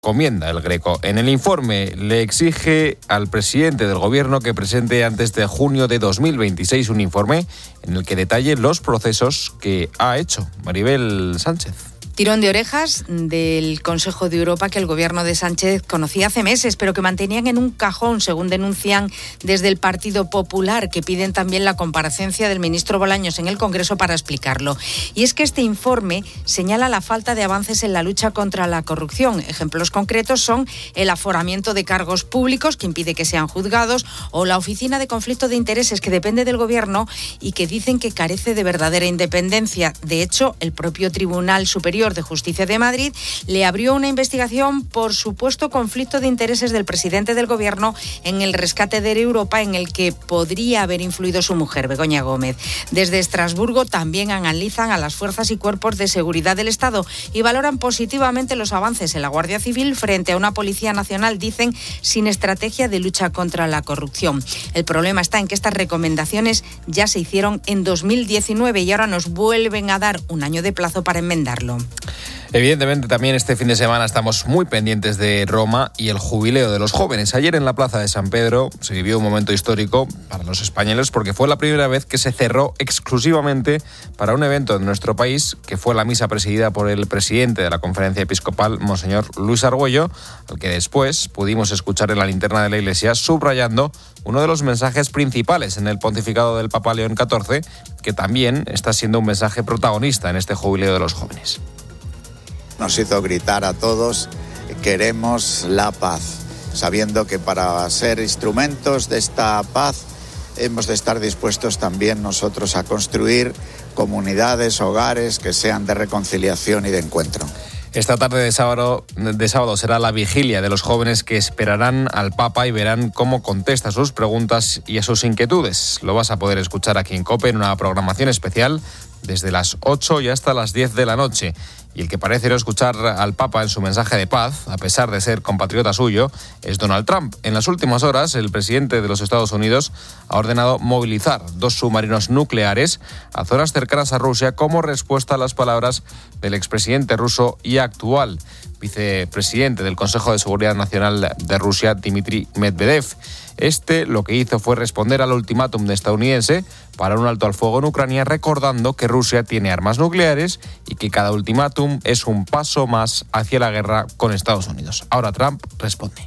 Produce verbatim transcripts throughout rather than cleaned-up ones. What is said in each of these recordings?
recomienda el Greco. En el informe le exige al presidente del Gobierno que presente antes de junio de dos mil veintiséis un informe en el que detalle los procesos que ha hecho. Maribel Sánchez. Tirón de orejas del Consejo de Europa que el gobierno de Sánchez conocía hace meses, pero que mantenían en un cajón, según denuncian desde el Partido Popular, que piden también la comparecencia del ministro Bolaños en el Congreso para explicarlo. Y es que este informe señala la falta de avances en la lucha contra la corrupción. Ejemplos concretos son el aforamiento de cargos públicos, que impide que sean juzgados, o la Oficina de Conflicto de Intereses, que depende del gobierno y que dicen que carece de verdadera independencia. De hecho, el propio Tribunal Superior de Justicia de Madrid le abrió una investigación por supuesto conflicto de intereses del presidente del Gobierno en el rescate de Europa, en el que podría haber influido su mujer, Begoña Gómez. Desde Estrasburgo también analizan a las fuerzas y cuerpos de seguridad del Estado y valoran positivamente los avances en la Guardia Civil frente a una Policía Nacional, dicen, sin estrategia de lucha contra la corrupción. El problema está en que estas recomendaciones ya se hicieron en dos mil diecinueve y ahora nos vuelven a dar un año de plazo para enmendarlo. Evidentemente también este fin de semana estamos muy pendientes de Roma y el jubileo de los jóvenes. Ayer en la Plaza de San Pedro se vivió un momento histórico para los españoles porque fue la primera vez que se cerró exclusivamente para un evento en nuestro país, que fue la misa presidida por el presidente de la Conferencia Episcopal, Monseñor Luis Argüello, al que después pudimos escuchar en la linterna de la Iglesia subrayando uno de los mensajes principales en el pontificado del Papa León catorce, que también está siendo un mensaje protagonista en este jubileo de los jóvenes. Nos hizo gritar a todos: queremos la paz, sabiendo que para ser instrumentos de esta paz hemos de estar dispuestos también nosotros a construir comunidades, hogares que sean de reconciliación y de encuentro. Esta tarde de sábado, de sábado será la vigilia de los jóvenes que esperarán al Papa y verán cómo contesta a sus preguntas y a sus inquietudes. Lo vas a poder escuchar aquí en COPE en una programación especial desde las ocho y hasta las diez de la noche. Y el que parece no escuchar al Papa en su mensaje de paz, a pesar de ser compatriota suyo, es Donald Trump. En las últimas horas, el presidente de los Estados Unidos ha ordenado movilizar dos submarinos nucleares a zonas cercanas a Rusia como respuesta a las palabras del expresidente ruso y actual vicepresidente del Consejo de Seguridad Nacional de Rusia, Dmitry Medvedev. Este lo que hizo fue responder al ultimátum estadounidense para un alto al fuego en Ucrania, recordando que Rusia tiene armas nucleares y que cada ultimátum es un paso más hacia la guerra con Estados Unidos. Ahora Trump responde.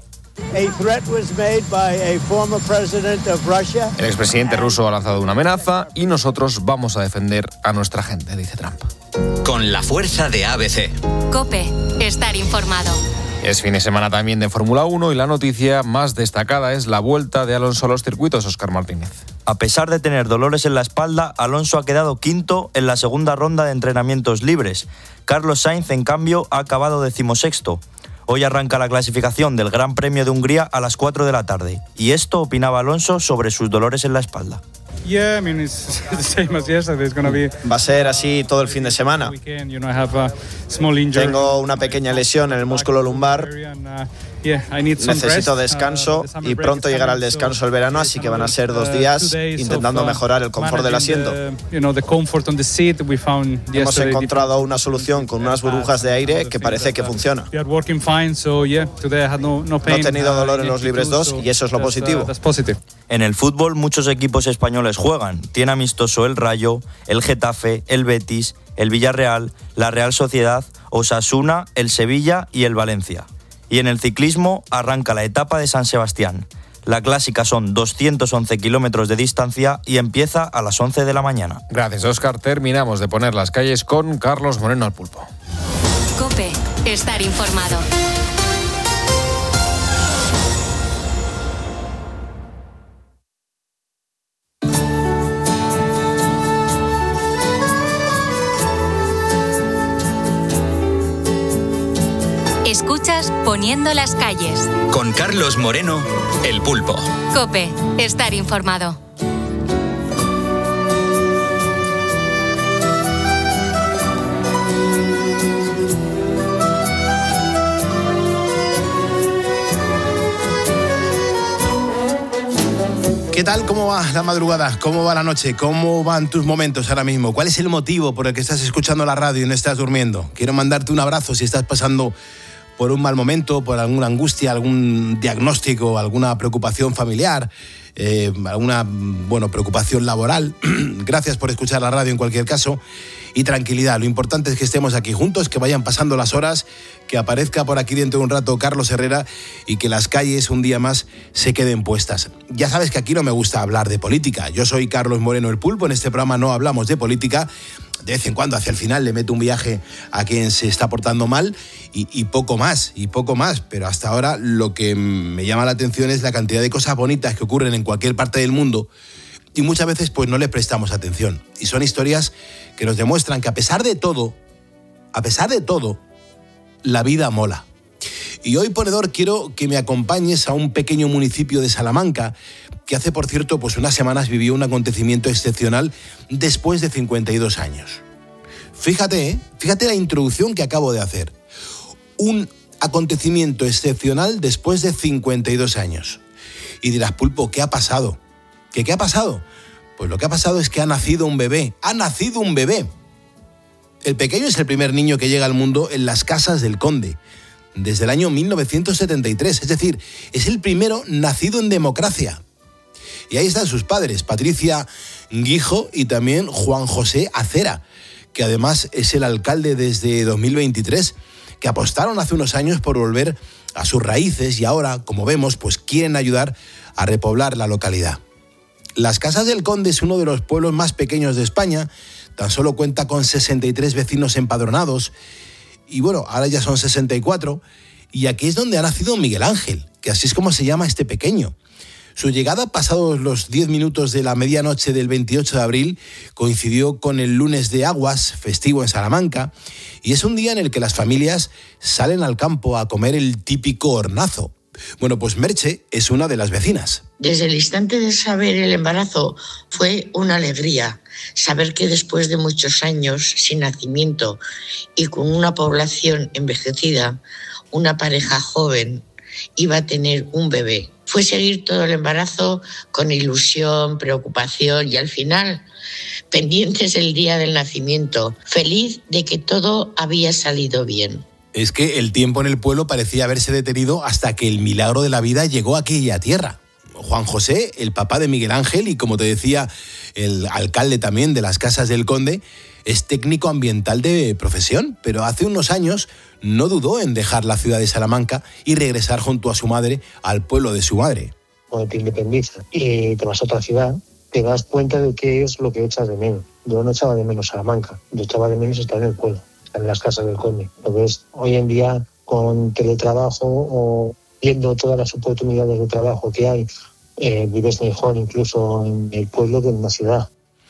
El expresidente ruso ha lanzado una amenaza y nosotros vamos a defender a nuestra gente, dice Trump. Con la fuerza de A B C. COPE, estar informado. Es fin de semana también de Fórmula uno y la noticia más destacada es la vuelta de Alonso a los circuitos, Óscar Martínez. A pesar de tener dolores en la espalda, Alonso ha quedado quinto en la segunda ronda de entrenamientos libres. Carlos Sainz, en cambio, ha acabado decimosexto. Hoy arranca la clasificación del Gran Premio de Hungría a las cuatro de la tarde. Y esto opinaba Alonso sobre sus dolores en la espalda. Va a ser así todo el fin de semana. Tengo una pequeña lesión en el músculo lumbar. Necesito descanso y pronto llegará el descanso del verano, así que van a ser dos días intentando mejorar el confort del asiento. Hemos encontrado una solución con unas burbujas de aire que parece que funciona. No he tenido dolor en los libres dos y eso es lo positivo. En el fútbol muchos equipos españoles juegan. Tiene amistoso el Rayo, el Getafe, el Betis, el Villarreal, la Real Sociedad, Osasuna, el Sevilla y el Valencia. Y en el ciclismo arranca la etapa de San Sebastián. La clásica son doscientos once kilómetros de distancia y empieza a las once de la mañana. Gracias, Óscar. Terminamos de poner las calles con Carlos Moreno al pulpo. COPE, estar informado. Escuchas Poniendo las calles. Con Carlos Moreno, el pulpo. COPE, estar informado. ¿Qué tal? ¿Cómo va la madrugada? ¿Cómo va la noche? ¿Cómo van tus momentos ahora mismo? ¿Cuál es el motivo por el que estás escuchando la radio y no estás durmiendo? Quiero mandarte un abrazo si estás pasando por un mal momento, por alguna angustia, algún diagnóstico, alguna preocupación familiar, eh, alguna bueno, preocupación laboral. Gracias por escuchar la radio en cualquier caso. Y tranquilidad, lo importante es que estemos aquí juntos, que vayan pasando las horas, que aparezca por aquí dentro de un rato Carlos Herrera y que las calles un día más se queden puestas. Ya sabes que aquí no me gusta hablar de política. Yo soy Carlos Moreno el Pulpo, en este programa no hablamos de política. De vez en cuando, hacia el final, le meto un viaje a quien se está portando mal y, y poco más, y poco más. Pero hasta ahora lo que me llama la atención es la cantidad de cosas bonitas que ocurren en cualquier parte del mundo y muchas veces pues no le prestamos atención. Y son historias que nos demuestran que a pesar de todo, a pesar de todo, la vida mola. Y hoy, ponedor, quiero que me acompañes a un pequeño municipio de Salamanca que hace, por cierto, pues unas semanas vivió un acontecimiento excepcional después de cincuenta y dos años. Fíjate, ¿eh? Fíjate la introducción que acabo de hacer. Un acontecimiento excepcional después de cincuenta y dos años. Y dirás, Pulpo, ¿qué ha pasado? ¿Qué, qué ha pasado? Pues lo que ha pasado es que ha nacido un bebé. ¡Ha nacido un bebé! El pequeño es el primer niño que llega al mundo en las Casas del Conde, desde el año mil novecientos setenta y tres. Es decir, es el primero nacido en democracia. Y ahí están sus padres, Patricia Guijo y también Juan José Acera, que además es el alcalde desde dos mil veintitrés, que apostaron hace unos años por volver a sus raíces y ahora, como vemos, pues quieren ayudar a repoblar la localidad. Las Casas del Conde es uno de los pueblos más pequeños de España, tan solo cuenta con sesenta y tres vecinos empadronados, y bueno, ahora ya son sesenta y cuatro, y aquí es donde ha nacido Miguel Ángel, que así es como se llama este pequeño. Su llegada, pasados los diez minutos de la medianoche del veintiocho de abril, coincidió con el lunes de Aguas, festivo en Salamanca, y es un día en el que las familias salen al campo a comer el típico hornazo. Bueno, pues Merche es una de las vecinas. Desde el instante de saber el embarazo fue una alegría. Saber que después de muchos años sin nacimiento y con una población envejecida, una pareja joven iba a tener un bebé. Fue seguir todo el embarazo con ilusión, preocupación y al final pendientes del día del nacimiento, feliz de que todo había salido bien. Es que el tiempo en el pueblo parecía haberse detenido hasta que el milagro de la vida llegó a aquella tierra. Juan José, el papá de Miguel Ángel y, como te decía, el alcalde también de las Casas del Conde, es técnico ambiental de profesión, pero hace unos años no dudó en dejar la ciudad de Salamanca y regresar junto a su madre al pueblo de su madre. Cuando te independizas y te vas a otra ciudad, te das cuenta de qué es lo que echas de menos. Yo no echaba de menos Salamanca, yo echaba de menos estar en el pueblo, estar en las Casas del Conde. Entonces, hoy en día, con teletrabajo o viendo todas las oportunidades de trabajo que hay, eh, vives mejor incluso en el pueblo que en la ciudad.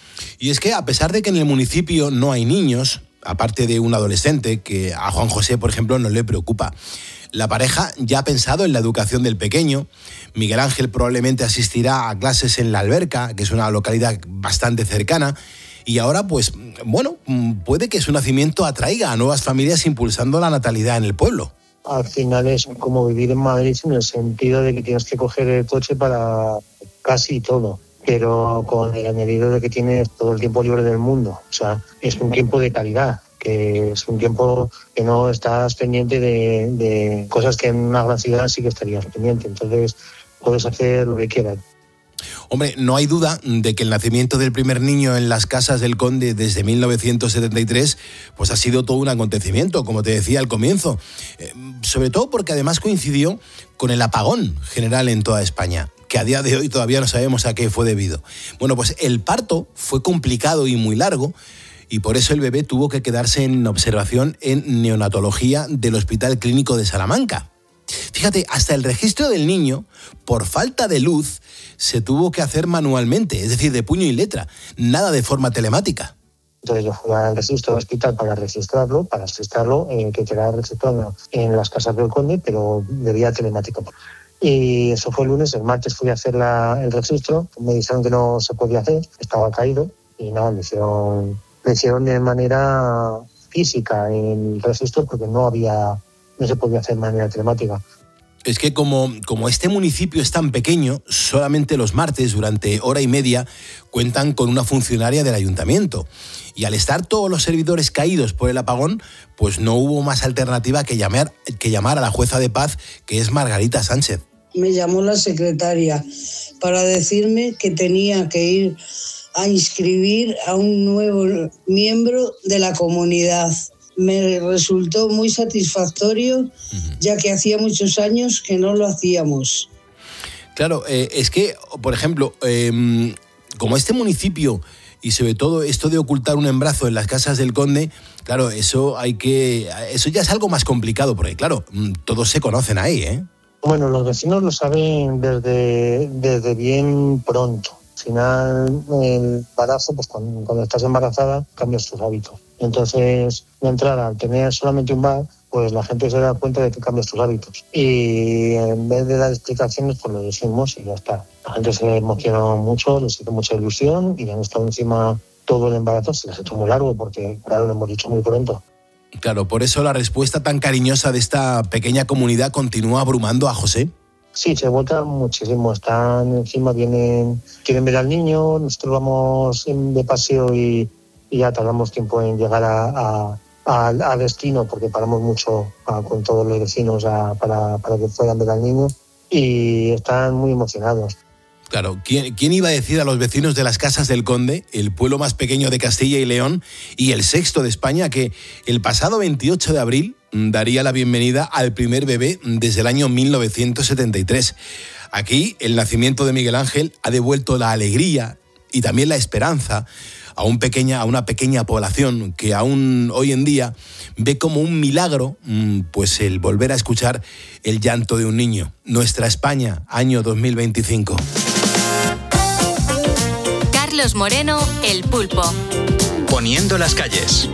Y es que, a pesar de que en el municipio no hay niños, aparte de un adolescente, que a Juan José, por ejemplo, no le preocupa, la pareja ya ha pensado en la educación del pequeño. Miguel Ángel probablemente asistirá a clases en La Alberca, que es una localidad bastante cercana, y ahora, pues, bueno, puede que su nacimiento atraiga a nuevas familias impulsando la natalidad en el pueblo. Al final es como vivir en Madrid en el sentido de que tienes que coger el coche para casi todo, pero con el añadido de que tienes todo el tiempo libre del mundo. O sea, es un tiempo de calidad, que es un tiempo que no estás pendiente de, de cosas que en una gran ciudad sí que estarías pendiente. Entonces puedes hacer lo que quieras. Hombre, no hay duda de que el nacimiento del primer niño en las Casas del Conde desde mil novecientos setenta y tres pues ha sido todo un acontecimiento, como te decía al comienzo. Eh, sobre todo porque además coincidió con el apagón general en toda España, que a día de hoy todavía no sabemos a qué fue debido. Bueno, pues el parto fue complicado y muy largo, y por eso el bebé tuvo que quedarse en observación en neonatología del Hospital Clínico de Salamanca. Fíjate, hasta el registro del niño, por falta de luz, se tuvo que hacer manualmente, es decir, de puño y letra, nada de forma telemática. Entonces yo fui al registro del hospital para registrarlo, para registrarlo, eh, que quedara registrado en las Casas del Conde, pero de vía telemática. Y eso fue el lunes. El martes fui a hacer la, el registro, me dijeron que no se podía hacer, estaba caído, y nada, me hicieron, me hicieron de manera física el registro porque no había, no se podía hacer de manera telemática. Es que como, como este municipio es tan pequeño, solamente los martes, durante hora y media, cuentan con una funcionaria del ayuntamiento. Y al estar todos los servidores caídos por el apagón, pues no hubo más alternativa que llamar, que llamar a la jueza de paz, que es Margarita Sánchez. Me llamó la secretaria para decirme que tenía que ir a inscribir a un nuevo miembro de la comunidad. Me resultó muy satisfactorio, uh-huh. ya que hacía muchos años que no lo hacíamos. Claro, eh, es que, por ejemplo, eh, como este municipio y sobre todo esto de ocultar un embarazo en las casas del conde, claro, eso hay que, eso ya es algo más complicado, porque claro, todos se conocen ahí, ¿eh? Bueno, los vecinos lo saben desde, desde bien pronto. Al final, el embarazo, pues cuando, cuando estás embarazada, cambias tus hábitos. Entonces, de entrada, al tener solamente un bar, pues la gente se da cuenta de que cambias tus hábitos. Y en vez de dar explicaciones, pues lo decimos y ya está. La gente se emocionó mucho, les hizo mucha ilusión y han estado encima todo el embarazo. Se les ha hecho muy largo porque, claro, lo hemos dicho muy pronto. Claro, por eso la respuesta tan cariñosa de esta pequeña comunidad continúa abrumando a José. Sí, se votan muchísimo. Están encima, vienen, quieren ver al niño, nosotros vamos de paseo y, y ya tardamos tiempo en llegar a, a, a, a destino porque paramos mucho a, con todos los vecinos a, para, para que puedan ver al niño y están muy emocionados. Claro, ¿quién, ¿quién iba a decir a los vecinos de las Casas del Conde, el pueblo más pequeño de Castilla y León y el sexto de España, que el pasado veintiocho de abril daría la bienvenida al primer bebé desde el año mil novecientos setenta y tres? Aquí, el nacimiento de Miguel Ángel ha devuelto la alegría y también la esperanza a, un pequeña, a una pequeña población que aún hoy en día ve como un milagro pues el volver a escuchar el llanto de un niño. Nuestra España, año dos mil veinticinco. Carlos Moreno, El Pulpo. Poniendo las calles.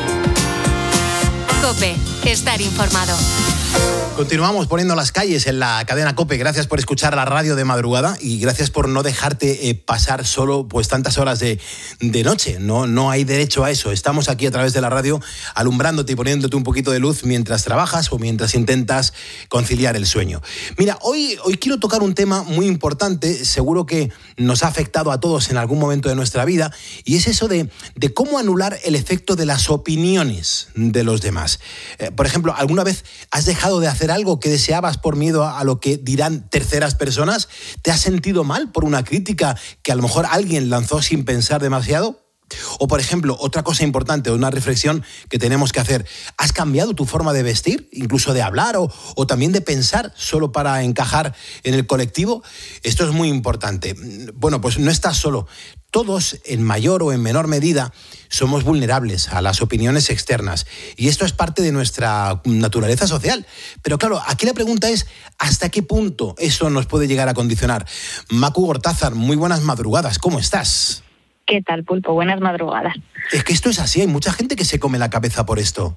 COPE, estar informado. Continuamos poniendo las calles en la cadena COPE. Gracias por escuchar la radio de madrugada y gracias por no dejarte eh, pasar solo pues tantas horas de, de noche. No, no hay derecho a eso. Estamos aquí a través de la radio alumbrándote y poniéndote un poquito de luz mientras trabajas o mientras intentas conciliar el sueño. Mira, hoy, hoy quiero tocar un tema muy importante, seguro que nos ha afectado a todos en algún momento de nuestra vida, y es eso de, de cómo anular el efecto de las opiniones de los demás. Eh, por ejemplo, ¿alguna vez has dejado de hacer algo que deseabas por miedo a lo que dirán terceras personas? ¿Te has sentido mal por una crítica que a lo mejor alguien lanzó sin pensar demasiado? O, por ejemplo, otra cosa importante, una reflexión que tenemos que hacer. ¿Has cambiado tu forma de vestir, incluso de hablar o, o también de pensar solo para encajar en el colectivo? Esto es muy importante. Bueno, pues no estás solo. Todos, en mayor o en menor medida, somos vulnerables a las opiniones externas. Y esto es parte de nuestra naturaleza social. Pero claro, aquí la pregunta es, ¿hasta qué punto eso nos puede llegar a condicionar? Macu Gortázar, muy buenas madrugadas. ¿Cómo estás? ¿Qué tal, Pulpo? Buenas madrugadas. Es que esto es así, hay mucha gente que se come la cabeza por esto.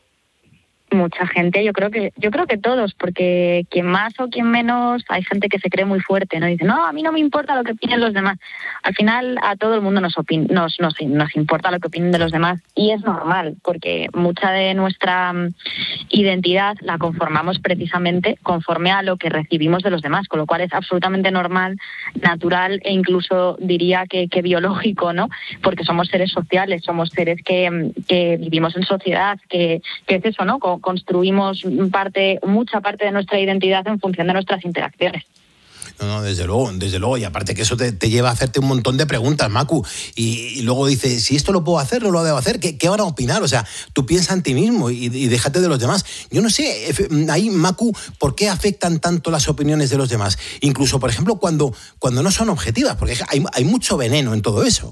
Mucha gente, yo creo que yo creo que todos, porque quien más o quien menos, hay gente que se cree muy fuerte, ¿no? Dice, no, a mí no me importa lo que opinen los demás. Al final, a todo el mundo nos, opin- nos, nos, nos importa lo que opinen de los demás, y es normal, porque mucha de nuestra identidad la conformamos precisamente conforme a lo que recibimos de los demás, con lo cual es absolutamente normal, natural e incluso diría que, que biológico, ¿no? Porque somos seres sociales, somos seres que, que vivimos en sociedad, que, que es eso, ¿no? Construimos parte, mucha parte de nuestra identidad en función de nuestras interacciones. No, no, desde luego, desde luego. Y aparte que eso te, te lleva a hacerte un montón de preguntas, Macu. Y, y luego dices, si esto lo puedo hacer, no lo debo hacer, ¿qué, qué van a opinar? O sea, tú piensa en ti mismo y, y déjate de los demás. Yo no sé, ahí, Macu, ¿por qué afectan tanto las opiniones de los demás? Incluso, por ejemplo, cuando, cuando no son objetivas, porque hay, hay mucho veneno en todo eso.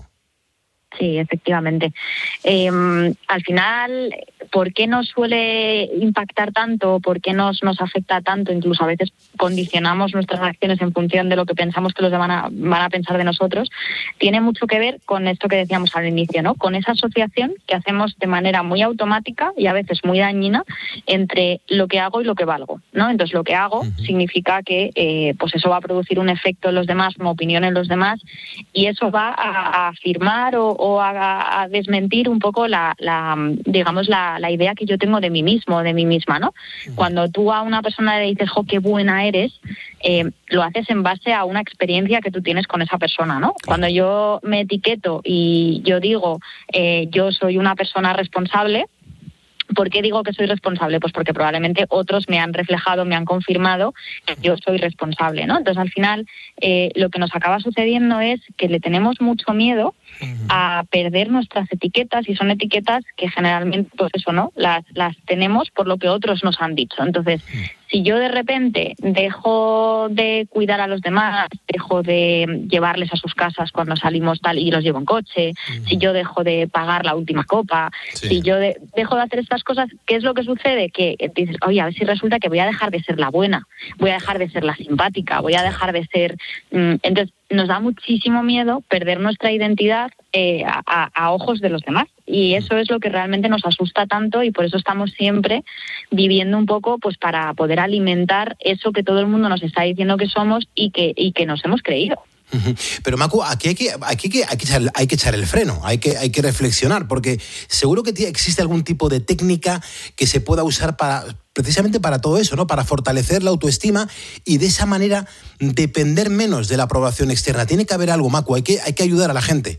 Sí, efectivamente. Eh, al final, ¿por qué nos suele impactar tanto? ¿Por qué nos, nos afecta tanto? Incluso a veces condicionamos nuestras acciones en función de lo que pensamos que los demás van a, van a pensar de nosotros. Tiene mucho que ver con esto que decíamos al inicio, ¿no? Con esa asociación que hacemos de manera muy automática y a veces muy dañina entre lo que hago y lo que valgo, ¿no? Entonces, lo que hago uh-huh. significa que eh, pues eso va a producir un efecto en los demás, una opinión en los demás, y eso va a, a afirmar o o a, a desmentir un poco la, la digamos, la, la idea que yo tengo de mí mismo, de mí misma, ¿no? Cuando tú a una persona le dices, jo, qué buena eres, eh, lo haces en base a una experiencia que tú tienes con esa persona, ¿no? Cuando yo me etiqueto y yo digo, eh, yo soy una persona responsable. ¿Por qué digo que soy responsable? Pues porque probablemente otros me han reflejado, me han confirmado que yo soy responsable, ¿no? Entonces, al final, eh, lo que nos acaba sucediendo es que le tenemos mucho miedo a perder nuestras etiquetas, y son etiquetas que generalmente, pues eso, ¿no? Las, las tenemos por lo que otros nos han dicho. Entonces, si yo de repente dejo de cuidar a los demás, dejo de llevarles a sus casas cuando salimos tal y los llevo en coche, uh-huh. si yo dejo de pagar la última copa, sí. si yo de, dejo de hacer estas cosas, ¿qué es lo que sucede? Que dices, oye, a ver si resulta que voy a dejar de ser la buena, voy a dejar de ser la simpática, voy a dejar de ser... Mmm, entonces, nos da muchísimo miedo perder nuestra identidad eh, a, a ojos de los demás. Y eso es lo que realmente nos asusta tanto, y por eso estamos siempre viviendo un poco pues para poder alimentar eso que todo el mundo nos está diciendo que somos y que, y que nos hemos creído. Pero Macu, aquí hay que, aquí hay que, hay que, echar, hay que echar el freno, hay que, hay que reflexionar, porque seguro que existe algún tipo de técnica que se pueda usar para... precisamente para todo eso, ¿no? Para fortalecer la autoestima y de esa manera depender menos de la aprobación externa. Tiene que haber algo, Macu, hay que, hay que ayudar a la gente.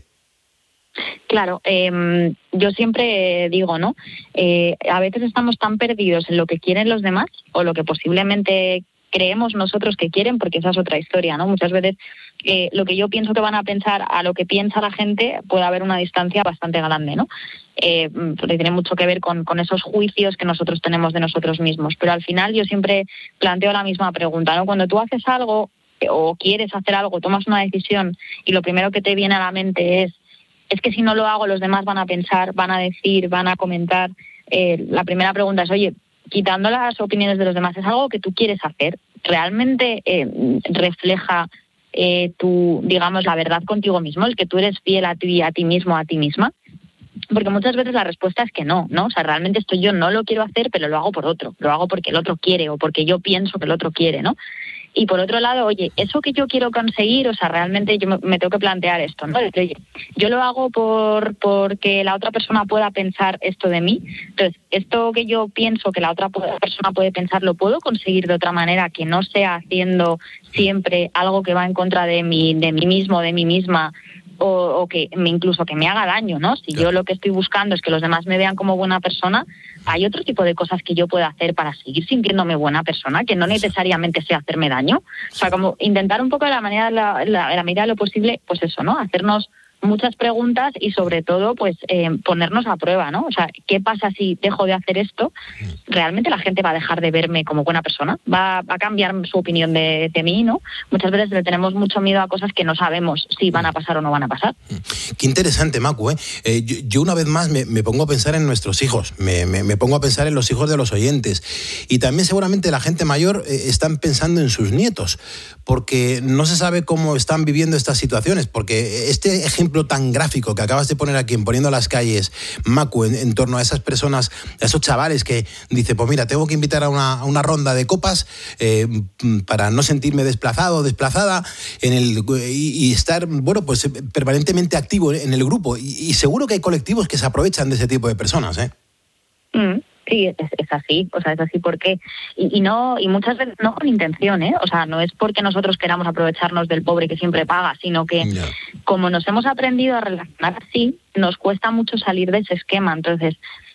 Claro, eh, yo siempre digo, ¿no? Eh, a veces estamos tan perdidos en lo que quieren los demás o lo que posiblemente creemos nosotros que quieren, porque esa es otra historia, ¿no? Muchas veces eh, lo que yo pienso que van a pensar a lo que piensa la gente puede haber una distancia bastante grande, ¿no? Eh, porque tiene mucho que ver con, con esos juicios que nosotros tenemos de nosotros mismos. Pero al final yo siempre planteo la misma pregunta, ¿no? Cuando tú haces algo o quieres hacer algo, tomas una decisión y lo primero que te viene a la mente es es que si no lo hago los demás van a pensar, van a decir, van a comentar. Eh, la primera pregunta es, oye, quitando las opiniones de los demás, ¿es algo que tú quieres hacer? ¿Realmente eh, refleja eh, tu, digamos, la verdad contigo mismo, el que tú eres fiel a ti, a ti mismo, a ti misma? Porque muchas veces la respuesta es que no, ¿no? O sea, realmente esto yo no lo quiero hacer, pero lo hago por otro. Lo hago porque el otro quiere o porque yo pienso que el otro quiere, ¿no? Y por otro lado, oye, eso que yo quiero conseguir, o sea, realmente yo me, me tengo que plantear esto, ¿no? Oye, yo lo hago por porque la otra persona pueda pensar esto de mí. Entonces, esto que yo pienso que la otra persona puede pensar, ¿lo puedo conseguir de otra manera que no sea haciendo siempre algo que va en contra de mí, de mí mismo, de mí misma? O, o que me, incluso que me haga daño, ¿no? Si yo lo que estoy buscando es que los demás me vean como buena persona, hay otro tipo de cosas que yo pueda hacer para seguir sintiéndome buena persona, que no necesariamente sea hacerme daño. O sea, como intentar un poco de la manera, la, la, la medida de lo posible, pues eso, ¿no? Hacernos muchas preguntas y sobre todo pues eh, ponernos a prueba, ¿no? O sea, ¿qué pasa si dejo de hacer esto? ¿Realmente la gente va a dejar de verme como buena persona? ¿Va, va a cambiar su opinión de, de mí, no? Muchas veces le tenemos mucho miedo a cosas que no sabemos si van a pasar o no van a pasar. Qué interesante, Macu, ¿eh? eh yo, yo una vez más me, me pongo a pensar en nuestros hijos, me, me, me pongo a pensar en los hijos de los oyentes, y también seguramente la gente mayor eh, están pensando en sus nietos, porque no se sabe cómo están viviendo estas situaciones, porque este ejemplo tan gráfico que acabas de poner aquí en Poniendo las Calles, Macu, en, en torno a esas personas, a esos chavales que dice, pues mira, tengo que invitar a una, a una ronda de copas eh, para no sentirme desplazado o desplazada en el, y, y estar, bueno, pues permanentemente activo en el grupo. Y, y seguro que hay colectivos que se aprovechan de ese tipo de personas, ¿eh? Mm. Sí, es, es así, o sea, es así porque y, y no y muchas veces no con intención, ¿eh? O sea, no es porque nosotros queramos aprovecharnos del pobre que siempre paga, sino que yeah. como nos hemos aprendido a relacionar así, nos cuesta mucho salir de ese esquema. Entonces,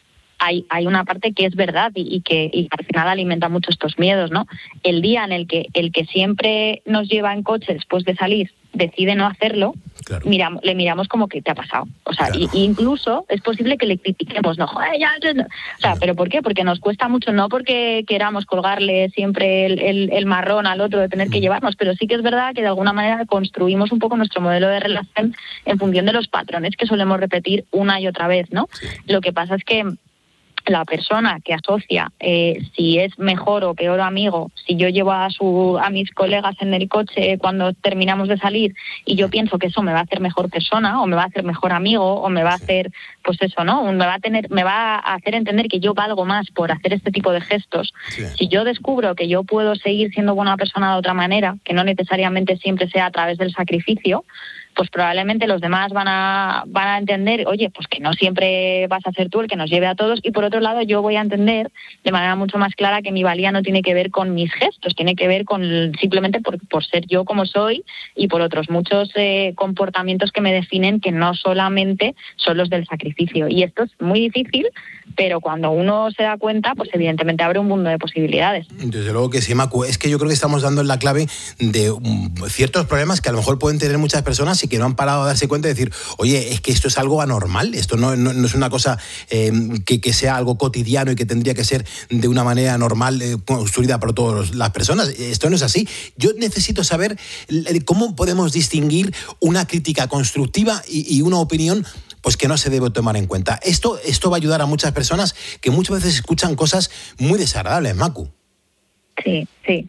hay hay una parte que es verdad y, y que y al final alimenta mucho estos miedos, ¿no? El día en el que el que siempre nos lleva en coche después de salir decide no hacerlo, claro. miramos, le miramos como que te ha pasado. O sea, claro. y, y incluso es posible que le critiquemos, no, joder, ya, no. O sea, claro. ¿pero por qué? Porque nos cuesta mucho, no porque queramos colgarle siempre el, el, el marrón al otro de tener que llevarnos, pero sí que es verdad que de alguna manera construimos un poco nuestro modelo de relación en función de los patrones que solemos repetir una y otra vez, ¿no? Sí. Lo que pasa es que la persona que asocia eh, si es mejor o peor amigo, si yo llevo a su a mis colegas en el coche cuando terminamos de salir y yo pienso que eso me va a hacer mejor persona o me va a hacer mejor amigo o me va a hacer, pues eso, ¿no? Me va a tener, me va a hacer entender que yo valgo más por hacer este tipo de gestos. Sí. Si yo descubro que yo puedo seguir siendo buena persona de otra manera, que no necesariamente siempre sea a través del sacrificio, pues probablemente los demás van a, van a entender, oye, pues que no siempre vas a ser tú el que nos lleve a todos, y por otro lado yo voy a entender de manera mucho más clara que mi valía no tiene que ver con mis gestos, tiene que ver con simplemente por, por ser yo como soy y por otros muchos eh, comportamientos que me definen, que no solamente son los del sacrificio. Y esto es muy difícil, pero cuando uno se da cuenta, pues evidentemente abre un mundo de posibilidades. Desde luego que sí, Macu. Es que yo creo que estamos dando en la clave de um, ciertos problemas que a lo mejor pueden tener muchas personas y que no han parado a darse cuenta de decir, oye, es que esto es algo anormal, esto no, no, no es una cosa eh, que, que sea algo cotidiano y que tendría que ser de una manera normal eh, construida por todas las personas. Esto no es así. Yo necesito saber cómo podemos distinguir una crítica constructiva y, y una opinión pues que no se debe tomar en cuenta. Esto, esto va a ayudar a muchas personas que muchas veces escuchan cosas muy desagradables, Macu. Sí, sí.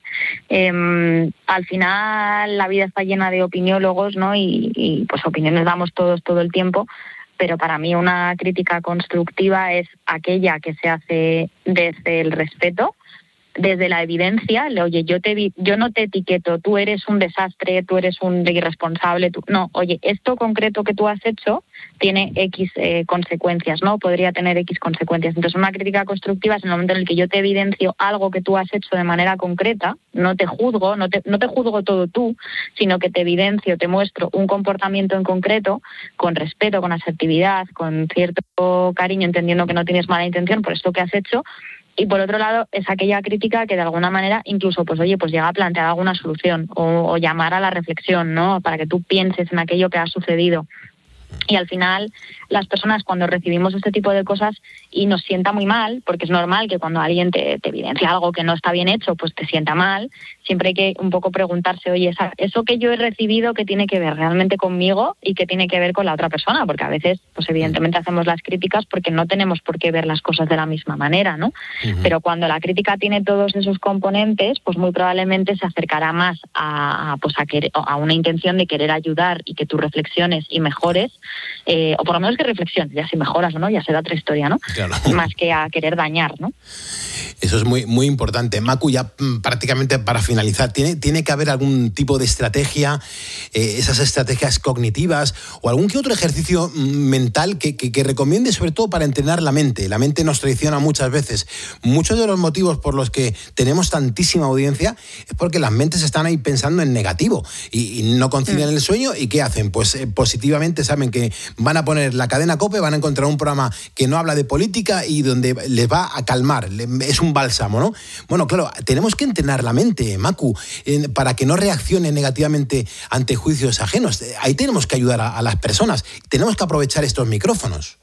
Eh, al final la vida está llena de opiniólogos, ¿no? Y, y pues opiniones damos todos todo el tiempo, pero para mí una crítica constructiva es aquella que se hace desde el respeto, desde la evidencia. Oye, yo te vi, yo no te etiqueto, tú eres un desastre, tú eres un irresponsable, tú, no, oye, esto concreto que tú has hecho tiene X eh, consecuencias, ¿no? Podría tener X consecuencias. Entonces, una crítica constructiva es en el momento en el que yo te evidencio algo que tú has hecho de manera concreta, no te juzgo, no te, no te juzgo todo tú, sino que te evidencio, te muestro un comportamiento en concreto, con respeto, con asertividad, con cierto cariño, entendiendo que no tienes mala intención por esto que has hecho. Y por otro lado, es aquella crítica que de alguna manera incluso, pues oye, pues llega a plantear alguna solución o, o llamar a la reflexión, ¿no? Para que tú pienses en aquello que ha sucedido. Y al final, las personas cuando recibimos este tipo de cosas y nos sienta muy mal, porque es normal que cuando alguien te, te evidencia algo que no está bien hecho, pues te sienta mal, siempre hay que un poco preguntarse, oye, esa, eso que yo he recibido, ¿qué tiene que ver realmente conmigo y qué tiene que ver con la otra persona? Porque a veces, pues evidentemente hacemos las críticas porque no tenemos por qué ver las cosas de la misma manera, ¿no? Uh-huh. Pero cuando la crítica tiene todos esos componentes, pues muy probablemente se acercará más a, a, pues a, querer, a una intención de querer ayudar y que tú reflexiones y mejores, Eh, o por lo menos que reflexiones, ya si mejoras o no, ya será otra historia, ¿no? Claro. Más que a querer dañar, ¿no? Eso es muy, muy importante. Macu, ya prácticamente para finalizar, ¿tiene, tiene que haber algún tipo de estrategia, eh, esas estrategias cognitivas o algún que otro ejercicio mental que, que, que recomiende, sobre todo para entrenar la mente? La mente nos traiciona muchas veces. Muchos de los motivos por los que tenemos tantísima audiencia es porque las mentes están ahí pensando en negativo y, y no concilian mm. el sueño. ¿Y qué hacen? Pues eh, positivamente saben que van a poner la cadena COPE, van a encontrar un programa que no habla de política y donde les va a calmar. Es un bálsamo, ¿no? Bueno, claro, tenemos que entrenar la mente, Macu, eh, para que no reaccione negativamente ante juicios ajenos. Ahí tenemos que ayudar a, a las personas. Tenemos que aprovechar estos micrófonos.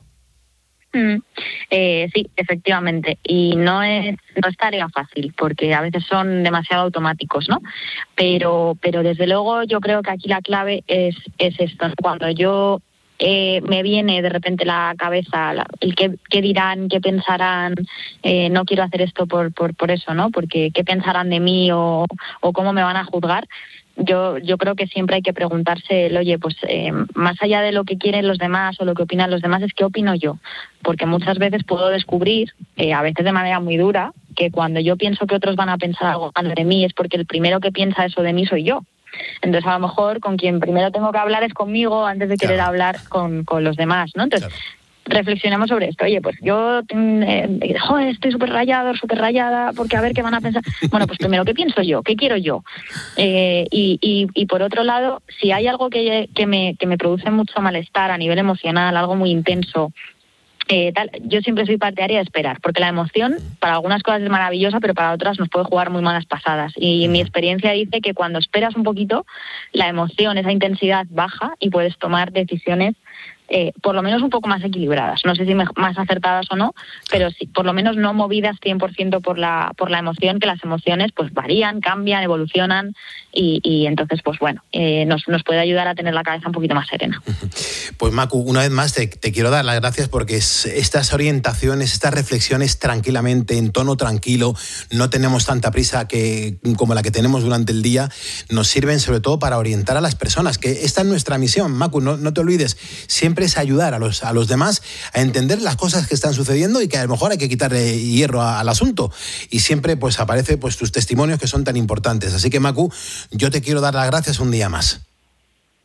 Mm, eh, sí, efectivamente. Y no es, no es tarea fácil, porque a veces son demasiado automáticos, ¿no? Pero, pero desde luego yo creo que aquí la clave es, es esto. Cuando yo Eh, me viene de repente la cabeza la, el qué, qué dirán, qué pensarán, eh, no quiero hacer esto por, por, por eso, ¿no? Porque qué pensarán de mí o, o cómo me van a juzgar. Yo, yo creo que siempre hay que preguntarse, el, oye, pues eh, más allá de lo que quieren los demás o lo que opinan los demás, es qué opino yo. Porque muchas veces puedo descubrir, eh, a veces de manera muy dura, que cuando yo pienso que otros van a pensar algo mal de mí es porque el primero que piensa eso de mí soy yo. Entonces, a lo mejor, con quien primero tengo que hablar es conmigo antes de querer claro. hablar con, con los demás, ¿no? Entonces, claro. reflexionemos sobre esto. Oye, pues yo eh, joder, estoy súper rayado, súper rayada, porque a ver qué van a pensar. Bueno, pues primero, ¿qué pienso yo? ¿Qué quiero yo? Eh, y, y, y por otro lado, si hay algo que, que, me, que me produce mucho malestar a nivel emocional, algo muy intenso, Eh, tal, yo siempre soy partidaria de esperar, porque la emoción para algunas cosas es maravillosa, pero para otras nos puede jugar muy malas pasadas. Y mi experiencia dice que cuando esperas un poquito, la emoción, esa intensidad baja y puedes tomar decisiones eh, por lo menos un poco más equilibradas. No sé si más acertadas o no, pero sí, por lo menos no movidas cien por ciento por la, por la emoción, que las emociones pues varían, cambian, evolucionan y, y entonces, pues bueno, eh, nos, nos puede ayudar a tener la cabeza un poquito más serena. Pues Macu, una vez más te, te quiero dar las gracias porque es, estas orientaciones, estas reflexiones tranquilamente, en tono tranquilo, no tenemos tanta prisa que, como la que tenemos durante el día, nos sirven sobre todo para orientar a las personas, que esta es nuestra misión, Macu, no, no te olvides, siempre es ayudar a los, a los demás a entender las cosas que están sucediendo y que a lo mejor hay que quitarle hierro a, al asunto. Y siempre pues aparece pues tus testimonios que son tan importantes. Así que Macu, yo te quiero dar las gracias un día más.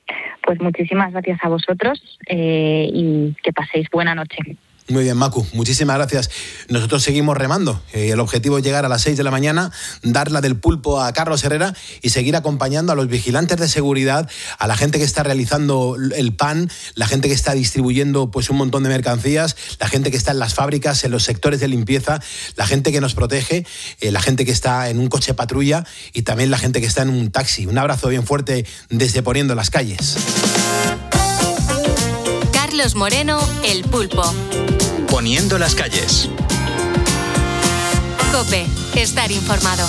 pues muchísimas gracias a vosotros eh, y que paséis buena noche. Muy bien, Macu, muchísimas gracias. Nosotros seguimos remando. Eh, el objetivo es llegar a las seis de la mañana, dar la del pulpo a Carlos Herrera y seguir acompañando a los vigilantes de seguridad, a la gente que está realizando el pan, la gente que está distribuyendo pues un montón de mercancías, la gente que está en las fábricas, en los sectores de limpieza, la gente que nos protege, eh, la gente que está en un coche patrulla y también la gente que está en un taxi. Un abrazo bien fuerte desde Poniendo las Calles. Carlos Moreno, El Pulpo. Poniendo las calles. COPE, estar informado.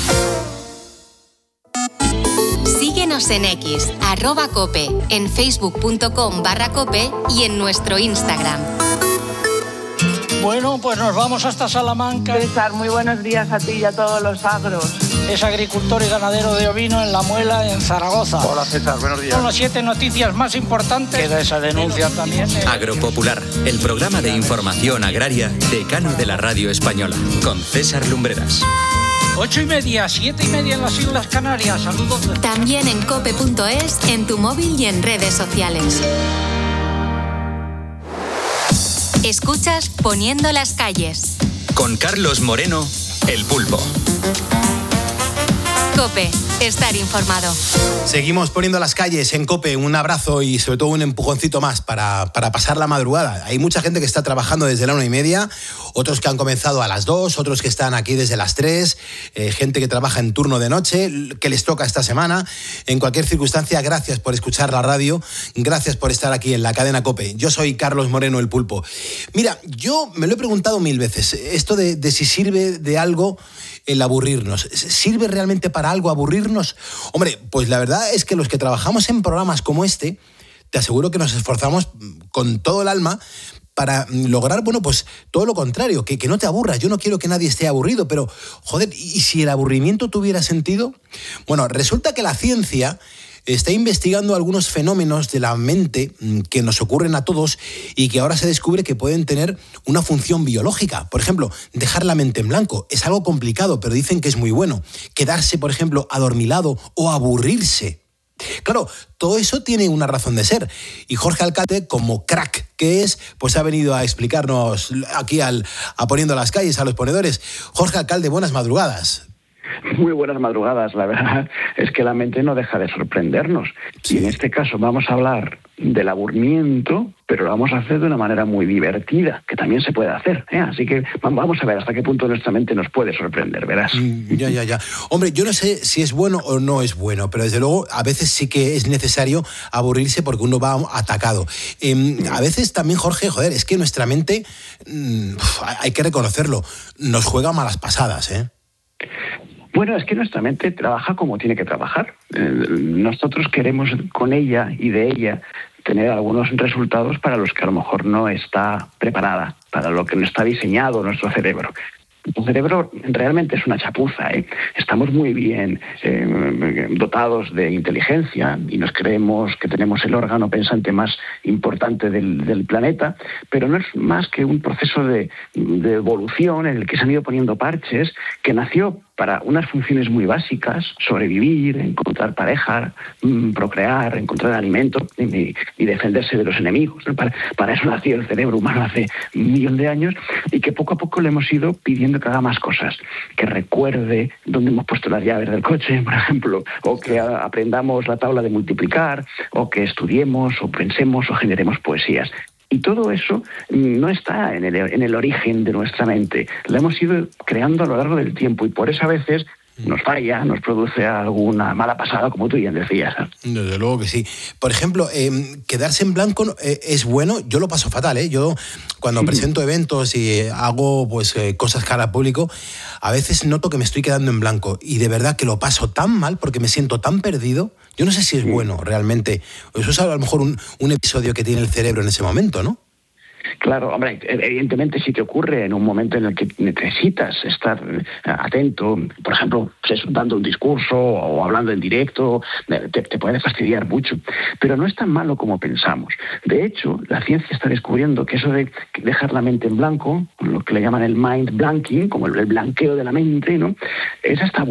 Síguenos en X, arroba COPE, en facebook.com barra COPE y en nuestro Instagram. Bueno, pues nos vamos hasta Salamanca. César, muy buenos días a ti y a todos los agros. Es agricultor y ganadero de ovino en La Muela, en Zaragoza. Hola César, buenos días. Son las siete noticias más importantes. Queda esa denuncia también. Eh. Agropopular, el programa de información agraria decano de la radio española, con César Lumbreras. Ocho y media, siete y media en las Islas Canarias. Saludos. También en cope punto es, en tu móvil y en redes sociales. Escuchas Poniendo las Calles. Con Carlos Moreno, El Pulpo. COPE, estar informado. Seguimos Poniendo las Calles en COPE. Un abrazo y sobre todo un empujoncito más para, para pasar la madrugada. Hay mucha gente que está trabajando desde la una y media, otros que han comenzado a las dos, otros que están aquí desde las tres, eh, gente que trabaja en turno de noche, que les toca esta semana. En cualquier circunstancia, gracias por escuchar la radio, gracias por estar aquí en la cadena COPE. Yo soy Carlos Moreno, El Pulpo. Mira, yo me lo he preguntado mil veces, esto de, de si sirve de algo el aburrirnos. ¿Sirve realmente para algo aburrirnos? Hombre, pues la verdad es que los que trabajamos en programas como este, te aseguro que nos esforzamos con todo el alma para lograr, bueno, pues todo lo contrario, que, que no te aburras. Yo no quiero que nadie esté aburrido, pero, joder, ¿y si el aburrimiento tuviera sentido? Bueno, resulta que la ciencia está investigando algunos fenómenos de la mente que nos ocurren a todos y que ahora se descubre que pueden tener una función biológica. Por ejemplo, dejar la mente en blanco es algo complicado, pero dicen que es muy bueno. Quedarse, por ejemplo, adormilado o aburrirse. Claro, todo eso tiene una razón de ser. Y Jorge Alcalde, como crack que es, pues ha venido a explicarnos aquí al, a Poniendo las Calles, a los ponedores. Jorge Alcalde, buenas madrugadas. Muy buenas madrugadas. La verdad es que la mente no deja de sorprendernos. Sí. Y en este caso vamos a hablar del aburrimiento, pero lo vamos a hacer de una manera muy divertida, que también se puede hacer, ¿eh? Así que vamos a ver hasta qué punto nuestra mente nos puede sorprender, verás. Mm, ya, ya, ya. Hombre, yo no sé si es bueno o no es bueno, pero desde luego a veces sí que es necesario aburrirse porque uno va atacado. Eh, a veces también, Jorge, joder, es que nuestra mente, mmm, hay que reconocerlo, nos juega malas pasadas, ¿eh? Bueno, es que nuestra mente trabaja como tiene que trabajar. Eh, nosotros queremos con ella y de ella tener algunos resultados para los que a lo mejor no está preparada, para lo que no está diseñado nuestro cerebro. El cerebro realmente es una chapuza, ¿eh? Estamos muy bien eh, dotados de inteligencia y nos creemos que tenemos el órgano pensante más importante del, del planeta, pero no es más que un proceso de, de evolución en el que se han ido poniendo parches que nació para unas funciones muy básicas: sobrevivir, encontrar pareja, procrear, encontrar alimento y, y defenderse de los enemigos. Para, para eso nació el cerebro humano hace un millón de años, y que poco a poco le hemos ido pidiendo que haga más cosas, que recuerde dónde hemos puesto las llaves del coche, por ejemplo, o que a, aprendamos la tabla de multiplicar, o que estudiemos, o pensemos, o generemos poesías. Y todo eso no está en el, en el origen de nuestra mente. Lo hemos ido creando a lo largo del tiempo, y por eso a veces nos falla, nos produce alguna mala pasada, como tú ya decías. Desde luego que sí. Por ejemplo, eh, quedarse en blanco eh, es bueno. Yo lo paso fatal, ¿eh? Yo cuando sí. presento eventos y hago pues eh, cosas cara al público, a veces noto que me estoy quedando en blanco, y de verdad que lo paso tan mal porque me siento tan perdido. Yo no sé si es sí. bueno realmente. Eso es a lo mejor un, un episodio que tiene el cerebro en ese momento, ¿no? Claro, hombre, evidentemente si te ocurre en un momento en el que necesitas estar atento, por ejemplo, pues, dando un discurso o hablando en directo, te, te puede fastidiar mucho, pero no es tan malo como pensamos. De hecho, la ciencia está descubriendo que eso de dejar la mente en blanco, lo que le llaman el mind blanking, como el, el blanqueo de la mente, ¿no? Eso está bueno.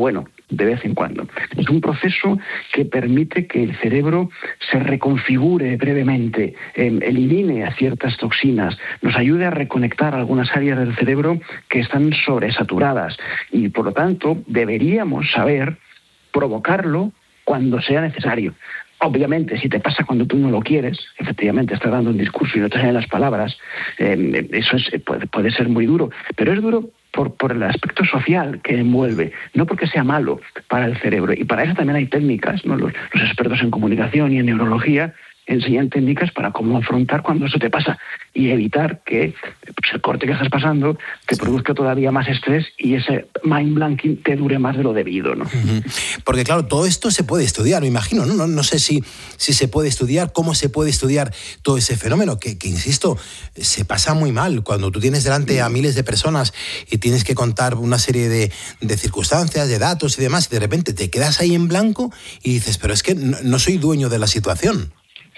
de vez en cuando. Es un proceso que permite que el cerebro se reconfigure brevemente, eh, elimine a ciertas toxinas, nos ayude a reconectar algunas áreas del cerebro que están sobresaturadas y, por lo tanto, deberíamos saber provocarlo cuando sea necesario. Obviamente, si te pasa cuando tú no lo quieres, efectivamente estás dando un discurso y no te salen las palabras, eh, eso es, puede, puede ser muy duro, pero es duro por, por el aspecto social que envuelve, no porque sea malo para el cerebro. Y para eso también hay técnicas, ¿no? Los, los expertos en comunicación y en neurología enseñan técnicas para cómo afrontar cuando eso te pasa y evitar que pues, el corte que estás pasando te produzca todavía más estrés y ese mind blanking te dure más de lo debido, ¿no? Uh-huh. Porque claro, todo esto se puede estudiar, me imagino, ¿no? No, no sé si, si se puede estudiar, cómo se puede estudiar todo ese fenómeno, que, que insisto, se pasa muy mal cuando tú tienes delante a miles de personas y tienes que contar una serie de, de circunstancias, de datos y demás, y de repente te quedas ahí en blanco y dices, pero es que no, no soy dueño de la situación.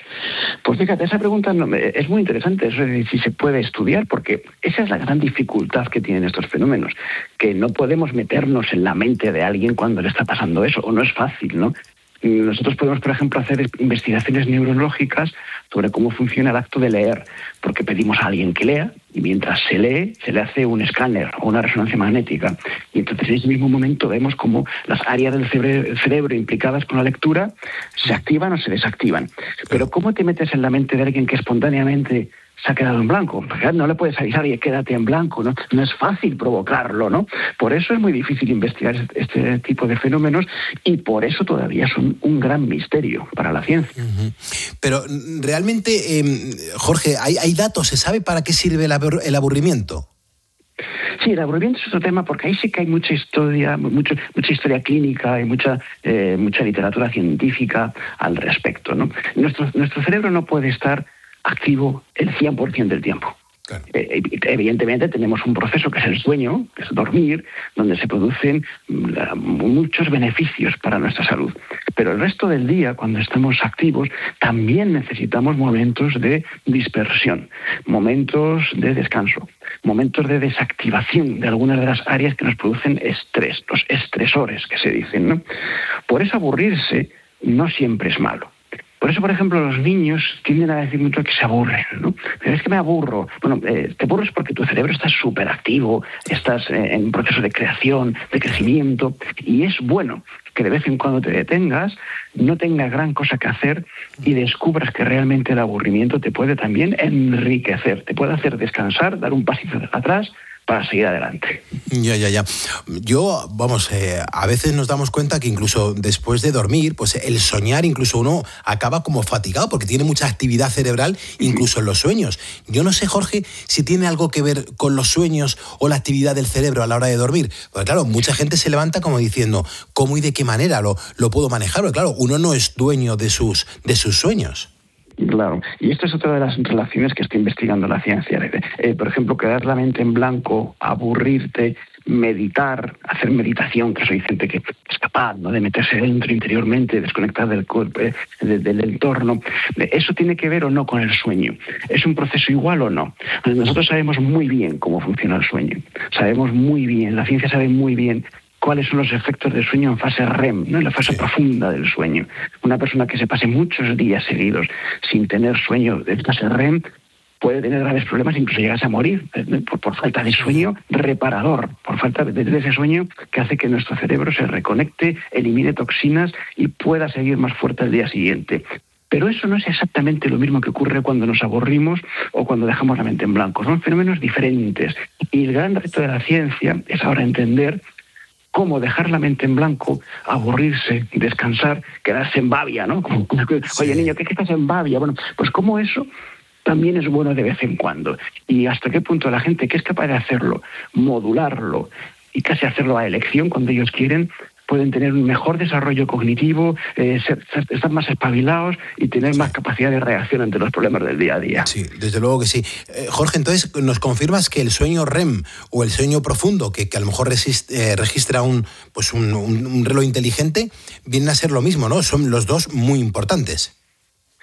Pues fíjate, esa pregunta es muy interesante, eso de si se puede estudiar, porque esa es la gran dificultad que tienen estos fenómenos, que no podemos meternos en la mente de alguien cuando le está pasando eso, o no es fácil, ¿no? Nosotros podemos, por ejemplo, hacer investigaciones neurológicas sobre cómo funciona el acto de leer, porque pedimos a alguien que lea y mientras se lee se le hace un escáner o una resonancia magnética y entonces en ese mismo momento vemos cómo las áreas del cerebro, cerebro implicadas con la lectura se activan o se desactivan. Pero ¿cómo te metes en la mente de alguien que espontáneamente se ha quedado en blanco? Porque no le puedes avisar y quédate en blanco, ¿no? No es fácil provocarlo, ¿no? Por eso es muy difícil investigar este tipo de fenómenos y por eso todavía son un gran misterio para la ciencia. Uh-huh. Pero realmente, eh, Jorge, ¿hay, ¿hay datos? ¿Se sabe para qué sirve el, abur- el aburrimiento? Sí, el aburrimiento es otro tema porque ahí sí que hay mucha historia, mucho, mucha historia clínica y mucha, eh, mucha literatura científica al respecto, ¿no? Nuestro, nuestro cerebro no puede estar activo el cien por ciento del tiempo. Claro. Eh, evidentemente tenemos un proceso que es el sueño, que es dormir, donde se producen uh, muchos beneficios para nuestra salud. Pero el resto del día, cuando estamos activos, también necesitamos momentos de dispersión, momentos de descanso, momentos de desactivación de algunas de las áreas que nos producen estrés, los estresores que se dicen, ¿no? Por eso aburrirse no siempre es malo. Por eso, por ejemplo, los niños tienden a decir mucho que se aburren, ¿no? Pero es que me aburro. Bueno, eh, te aburres porque tu cerebro está súper activo, estás eh, en un proceso de creación, de crecimiento, y es bueno que de vez en cuando te detengas, no tengas gran cosa que hacer y descubras que realmente el aburrimiento te puede también enriquecer, te puede hacer descansar, dar un pasito atrás para seguir adelante. Ya, ya, ya. Yo, vamos, eh, a veces nos damos cuenta que incluso después de dormir, pues el soñar, incluso uno acaba como fatigado porque tiene mucha actividad cerebral, incluso en los sueños. Yo no sé, Jorge, si tiene algo que ver con los sueños o la actividad del cerebro a la hora de dormir. Porque claro, mucha gente se levanta como diciendo, ¿cómo y de qué manera lo, lo puedo manejar? Porque claro, uno no es dueño de sus, de sus sueños. Claro, y esto es otra de las relaciones que está investigando la ciencia. Eh, por ejemplo, quedar la mente en blanco, aburrirte, meditar, hacer meditación, que soy gente que es capaz, ¿no?, de meterse dentro interiormente, desconectar del cuerpo, eh, de, del entorno. ¿Eso tiene que ver o no con el sueño? ¿Es un proceso igual o no? Nosotros sabemos muy bien cómo funciona el sueño. Sabemos muy bien, la ciencia sabe muy bien cuáles son los efectos del sueño en fase R E M, ¿no?, en la fase profunda del sueño. Una persona que se pase muchos días seguidos sin tener sueño de fase R E M puede tener graves problemas, incluso llegarse a morir por, por falta de sueño reparador, por falta de, de ese sueño que hace que nuestro cerebro se reconecte, elimine toxinas y pueda seguir más fuerte al día siguiente. Pero eso no es exactamente lo mismo que ocurre cuando nos aburrimos o cuando dejamos la mente en blanco. Son fenómenos diferentes. Y el gran reto de la ciencia es ahora entender cómo dejar la mente en blanco, aburrirse, descansar, quedarse en babia, ¿no? Como, oye, niño, ¿qué, qué estás en babia? Bueno, pues cómo eso también es bueno de vez en cuando. Y hasta qué punto la gente que es capaz de hacerlo, modularlo y casi hacerlo a elección cuando ellos quieren, pueden tener un mejor desarrollo cognitivo, eh, ser, ser, estar más espabilados y tener sí. más capacidad de reacción ante los problemas del día a día. Sí, desde luego que sí. Eh, Jorge, entonces, ¿nos confirmas que el sueño R E M o el sueño profundo, que, que a lo mejor resiste, eh, registra un, pues un, un, un reloj inteligente, vienen a ser lo mismo, ¿no? Son los dos muy importantes.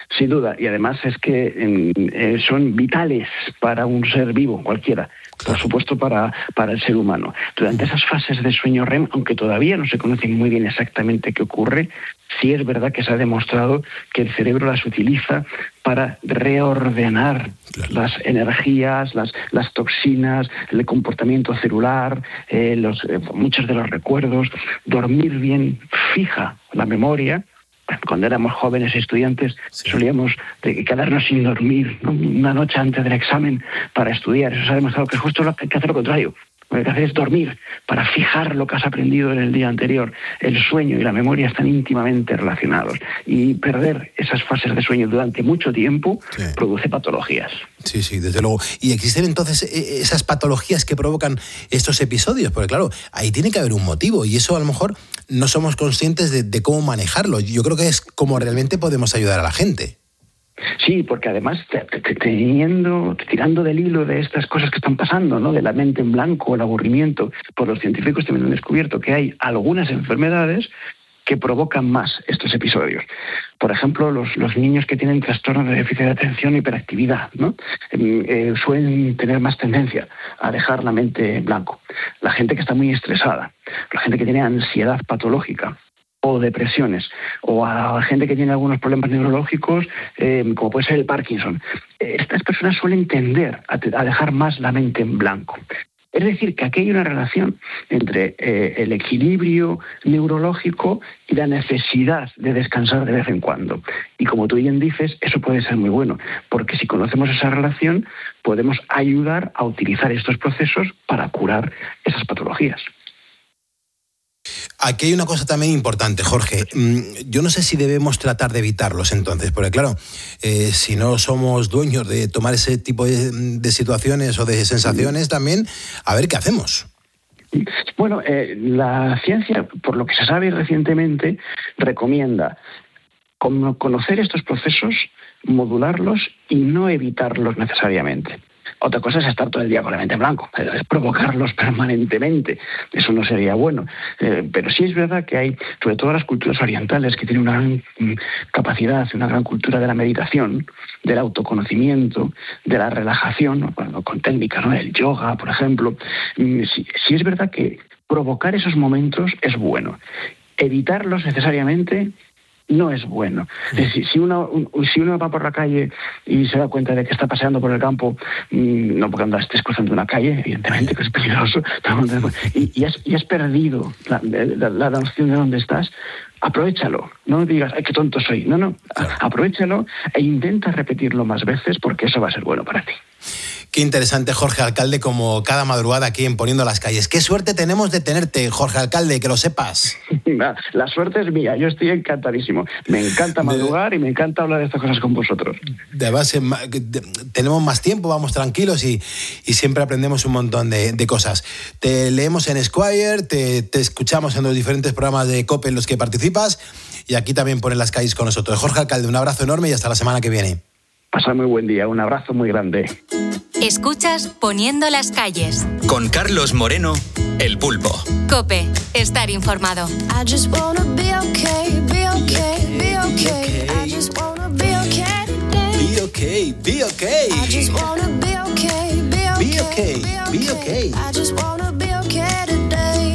Sin duda, y además es que eh, son vitales para un ser vivo, cualquiera. Por supuesto, para, para el ser humano. Durante esas fases de sueño R E M, aunque todavía no se conoce muy bien exactamente qué ocurre, sí es verdad que se ha demostrado que el cerebro las utiliza para reordenar claro. las energías, las, las toxinas, el comportamiento celular, eh, los, eh, muchos de los recuerdos. Dormir bien fija la memoria. Cuando éramos jóvenes estudiantes sí. solíamos quedarnos sin dormir, ¿no? Una noche antes del examen para estudiar. Eso se ha demostrado que es justo lo que hay que hacer lo contrario. Lo que hay que hacer es dormir para fijar lo que has aprendido en el día anterior. El sueño y la memoria están íntimamente relacionados. Y perder esas fases de sueño durante mucho tiempo sí. produce patologías. Sí, sí, desde luego. ¿Y existen entonces esas patologías que provocan estos episodios? Porque claro, ahí tiene que haber un motivo y eso a lo mejor no somos conscientes de, de cómo manejarlo. Yo creo que es como realmente podemos ayudar a la gente. Sí, porque además teniendo, tirando del hilo de estas cosas que están pasando, ¿no? De la mente en blanco, el aburrimiento, pues los científicos también han descubierto que hay algunas enfermedades que provocan más estos episodios. Por ejemplo, los, los niños que tienen trastornos de déficit de atención e hiperactividad, ¿no? Eh, eh, suelen tener más tendencia a dejar la mente en blanco. La gente que está muy estresada, la gente que tiene ansiedad patológica, o depresiones, o a gente que tiene algunos problemas neurológicos, eh, como puede ser el Parkinson. Estas personas suelen tender a, te- a dejar más la mente en blanco. Es decir, que aquí hay una relación entre eh, el equilibrio neurológico y la necesidad de descansar de vez en cuando. Y como tú bien dices, eso puede ser muy bueno, porque si conocemos esa relación, podemos ayudar a utilizar estos procesos para curar esas patologías. Aquí hay una cosa también importante, Jorge. Yo no sé si debemos tratar de evitarlos entonces, porque claro, eh, si no somos dueños de tomar ese tipo de, de situaciones o de sensaciones también, a ver qué hacemos. Bueno, eh, la ciencia, por lo que se sabe recientemente, recomienda conocer estos procesos, modularlos y no evitarlos necesariamente. Otra cosa es estar todo el día con la mente en blanco, es provocarlos permanentemente. Eso no sería bueno. Eh, pero sí es verdad que hay, sobre todo las culturas orientales, que tienen una gran capacidad, una gran cultura de la meditación, del autoconocimiento, de la relajación, ¿no? Bueno, con técnicas, ¿no? El yoga, por ejemplo. Sí, sí es verdad que provocar esos momentos es bueno. Evitarlos necesariamente no es bueno. Si, si, uno, si uno va por la calle y se da cuenta de que está paseando por el campo, no porque andas estés cruzando una calle, evidentemente que es peligroso, y, y, has, y has perdido la, la, la noción de dónde estás, aprovéchalo. No digas, ay, qué tonto soy. No, no, aprovéchalo e intenta repetirlo más veces porque eso va a ser bueno para ti. Qué interesante, Jorge Alcalde, como cada madrugada aquí en Poniendo las Calles. Qué suerte tenemos de tenerte, Jorge Alcalde, que lo sepas. La suerte es mía, yo estoy encantadísimo. Me encanta madrugar y me encanta hablar de estas cosas con vosotros. De base, tenemos más tiempo, vamos tranquilos y, y siempre aprendemos un montón de, de cosas. Te leemos en Esquire, te, te escuchamos en los diferentes programas de COPE en los que participas y aquí también Ponen las Calles con nosotros. Jorge Alcalde, un abrazo enorme y hasta la semana que viene. Pasa muy buen día, un abrazo muy grande. Escuchas Poniendo las Calles. Con Carlos Moreno, El Pulpo. COPE, estar informado. I just wanna be okay, be okay, be okay. I just wanna be okay today. Be okay, be okay. I just wanna be okay, be okay. Be okay, be okay. I just wanna be okay today.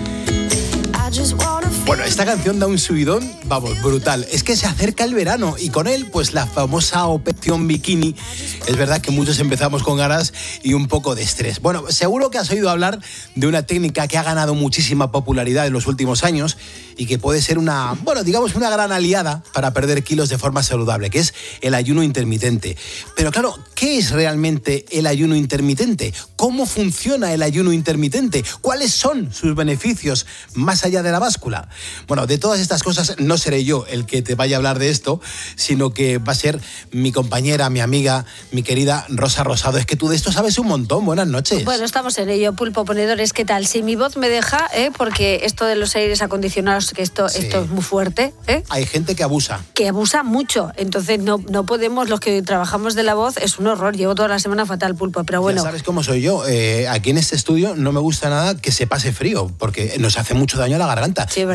I just wanna feel. Bueno, esta canción da un subidón, vamos, brutal. Es que se acerca el verano y con él, pues la famosa operación bikini. Es verdad que muchos empezamos con ganas y un poco de estrés. Bueno, seguro que has oído hablar de una técnica que ha ganado muchísima popularidad en los últimos años y que puede ser una, bueno, digamos una gran aliada para perder kilos de forma saludable, que es el ayuno intermitente. Pero claro, ¿qué es realmente el ayuno intermitente? ¿Cómo funciona el ayuno intermitente? ¿Cuáles son sus beneficios más allá de la báscula? Bueno, de todas estas cosas no seré yo el que te vaya a hablar de esto, sino que va a ser mi compañera, mi amiga, mi querida Rosa Rosado. Es que tú de esto sabes un montón. Buenas noches. Bueno, estamos en ello, Pulpo Ponedores. ¿Qué tal? Si mi voz me deja, ¿eh? Porque esto de los aires acondicionados, que esto, sí. esto es muy fuerte. ¿eh? Hay gente que abusa. Que abusa mucho. Entonces no, no podemos, los que trabajamos de la voz, es un horror. Llevo toda la semana fatal, Pulpo, pero bueno. Ya sabes cómo soy yo. Eh, aquí en este estudio no me gusta nada que se pase frío, porque nos hace mucho daño a la garganta. Sí, es verdad. Yo lo he pasado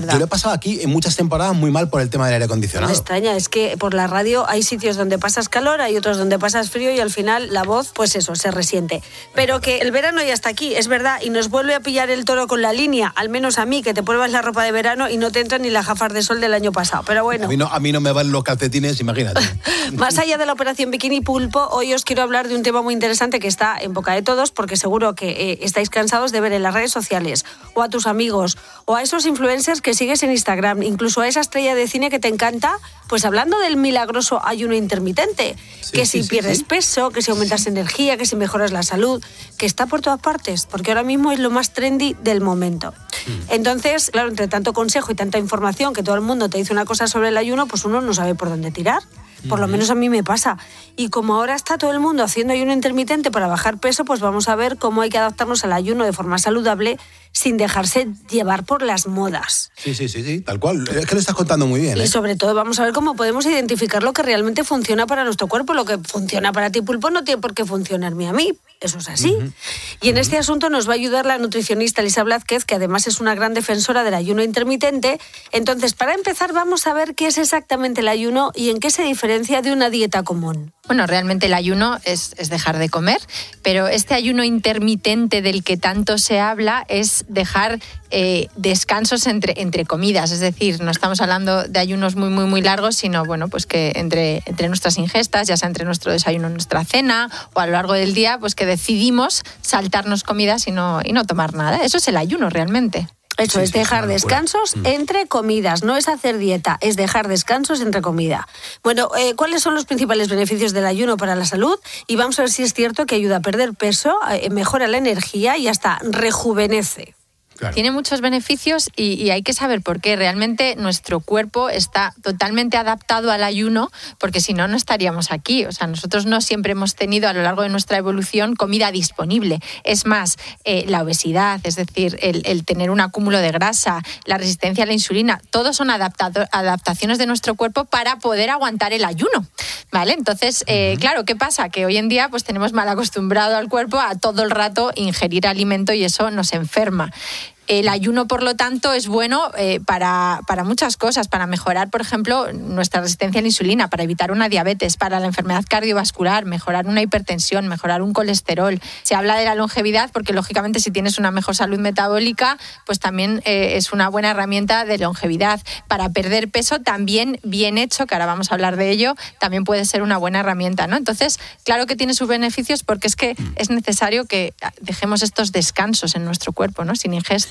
pasado aquí en muchas temporadas muy mal por el tema del aire acondicionado. Me extraña, es que por la radio hay sitios donde pasas calor, hay otros donde pasas frío y al final la voz, pues eso, se resiente. Pero que el verano ya está aquí, es verdad, y nos vuelve a pillar el toro con la línea, al menos a mí, que te pruebas la ropa de verano y no te entran ni las gafas de sol del año pasado. Pero bueno. A mí no, a mí no me van los calcetines, imagínate. Más allá de la operación Bikini Pulpo, hoy os quiero hablar de un tema muy interesante que está en boca de todos, porque seguro que eh, estáis cansados de ver en las redes sociales, o a tus amigos, o a esos influencers que sigues en Instagram, incluso a esa estrella de cine que te encanta, pues hablando del milagroso ayuno intermitente, sí, que si sí, pierdes sí. peso, que si aumentas energía, que si mejoras la salud, que está por todas partes, porque ahora mismo es lo más trendy del momento. Mm. Entonces, claro, entre tanto consejo y tanta información que todo el mundo te dice una cosa sobre el ayuno, pues uno no sabe por dónde tirar. Por lo menos a mí me pasa. Y como ahora está todo el mundo haciendo ayuno intermitente para bajar peso, pues vamos a ver cómo hay que adaptarnos al ayuno de forma saludable sin dejarse llevar por las modas. Sí, sí, sí, sí, tal cual. Es que lo estás contando muy bien. ¿eh? Y sobre todo vamos a ver cómo podemos identificar lo que realmente funciona para nuestro cuerpo. Lo que funciona para ti, Pulpo, no tiene por qué funcionarme a mí. Eso es así. Uh-huh. Y en uh-huh. este asunto nos va a ayudar la nutricionista Elisa Blázquez, que además es una gran defensora del ayuno intermitente. Entonces, para empezar, vamos a ver qué es exactamente el ayuno y en qué se diferencia de una dieta común. Bueno, realmente el ayuno es, es dejar de comer, pero este ayuno intermitente del que tanto se habla es dejar eh, descansos entre, entre comidas, es decir, no estamos hablando de ayunos muy, muy, muy largos, sino bueno, pues que entre, entre nuestras ingestas, ya sea entre nuestro desayuno, nuestra cena o a lo largo del día, pues que decidimos saltarnos comidas y no, y no tomar nada. Eso es el ayuno realmente. Eso sí, es dejar sí, descansos mm. entre comidas, no es hacer dieta, es dejar descansos entre comida. Bueno, eh, ¿cuáles son los principales beneficios del ayuno para la salud? Y vamos a ver si es cierto que ayuda a perder peso, eh, mejora la energía y hasta rejuvenece. Claro. Tiene muchos beneficios y, y hay que saber por qué. Realmente nuestro cuerpo está totalmente adaptado al ayuno, porque si no, no estaríamos aquí. O sea, nosotros no siempre hemos tenido a lo largo de nuestra evolución comida disponible. Es más, eh, la obesidad, es decir, el, el tener un acúmulo de grasa, la resistencia a la insulina, todos son adaptado, adaptaciones de nuestro cuerpo para poder aguantar el ayuno, ¿vale? Entonces, eh, uh-huh. claro, ¿qué pasa? Que hoy en día pues tenemos mal acostumbrado al cuerpo a todo el rato ingerir alimento y eso nos enferma. El ayuno, por lo tanto, es bueno eh, para, para muchas cosas, para mejorar, por ejemplo, nuestra resistencia a la insulina, para evitar una diabetes, para la enfermedad cardiovascular, mejorar una hipertensión, mejorar un colesterol. Se habla de la longevidad porque, lógicamente, si tienes una mejor salud metabólica, pues también eh, es una buena herramienta de longevidad. Para perder peso, también bien hecho, que ahora vamos a hablar de ello, también puede ser una buena herramienta, ¿no? Entonces, claro que tiene sus beneficios porque es que es necesario que dejemos estos descansos en nuestro cuerpo, ¿no? Sin ingesta.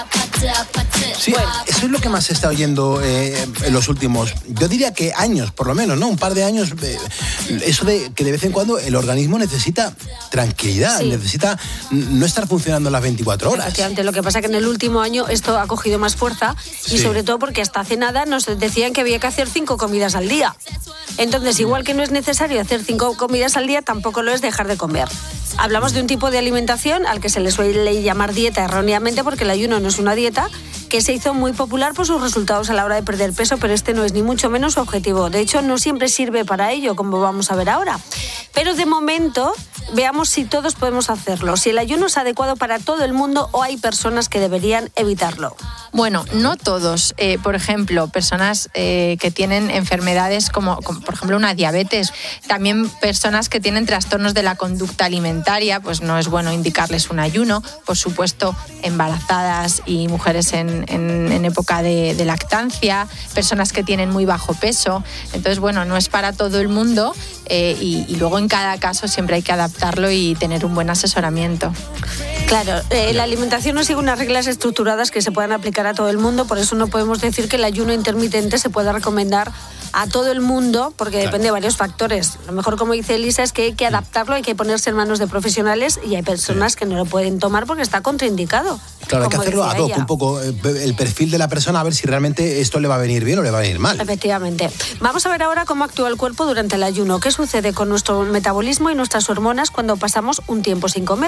Sí, bueno, eso es lo que más se está oyendo eh, en los últimos, yo diría que años, por lo menos, ¿no? Un par de años, eh, eso de que de vez en cuando el organismo necesita tranquilidad, sí. necesita no estar funcionando las veinticuatro horas. Efectivamente, lo que pasa es que en el último año esto ha cogido más fuerza y sí. sobre todo porque hasta hace nada nos decían que había que hacer cinco comidas al día. Entonces, igual que no es necesario hacer cinco comidas al día, tampoco lo es dejar de comer. Hablamos de un tipo de alimentación al que se le suele llamar dieta erróneamente porque el ayuno no es una dieta, que se hizo muy popular por sus resultados a la hora de perder peso, pero este no es ni mucho menos su objetivo. De hecho, no siempre sirve para ello, como vamos a ver ahora. Pero de momento, veamos si todos podemos hacerlo, si el ayuno es adecuado para todo el mundo o hay personas que deberían evitarlo. Bueno, no todos. Eh, por ejemplo, personas eh, que tienen enfermedades como, como, por ejemplo, una diabetes. También personas que tienen trastornos de la conducta alimentaria, pues no es bueno indicarles un ayuno. Por supuesto, embarazadas y mujeres en, en, en época de, de lactancia, personas que tienen muy bajo peso. Entonces, bueno, no es para todo el mundo eh, y, y luego en cada caso siempre hay que adaptarlo y tener un buen asesoramiento. Claro, eh, la alimentación no sigue unas reglas estructuradas que se puedan aplicar a todo el mundo, por eso no podemos decir que el ayuno intermitente se pueda recomendar a todo el mundo, porque claro. depende de varios factores. Lo mejor, como dice Elisa, es que hay que adaptarlo, hay que ponerse en manos de profesionales y hay personas sí. que no lo pueden tomar porque está contraindicado. Claro, hay que hacerlo ad hoc, un poco el perfil de la persona, a ver si realmente esto le va a venir bien o le va a venir mal. Efectivamente. Vamos a ver ahora cómo actúa el cuerpo durante el ayuno. ¿Qué sucede con nuestro metabolismo y nuestras hormonas cuando pasamos un tiempo sin comer?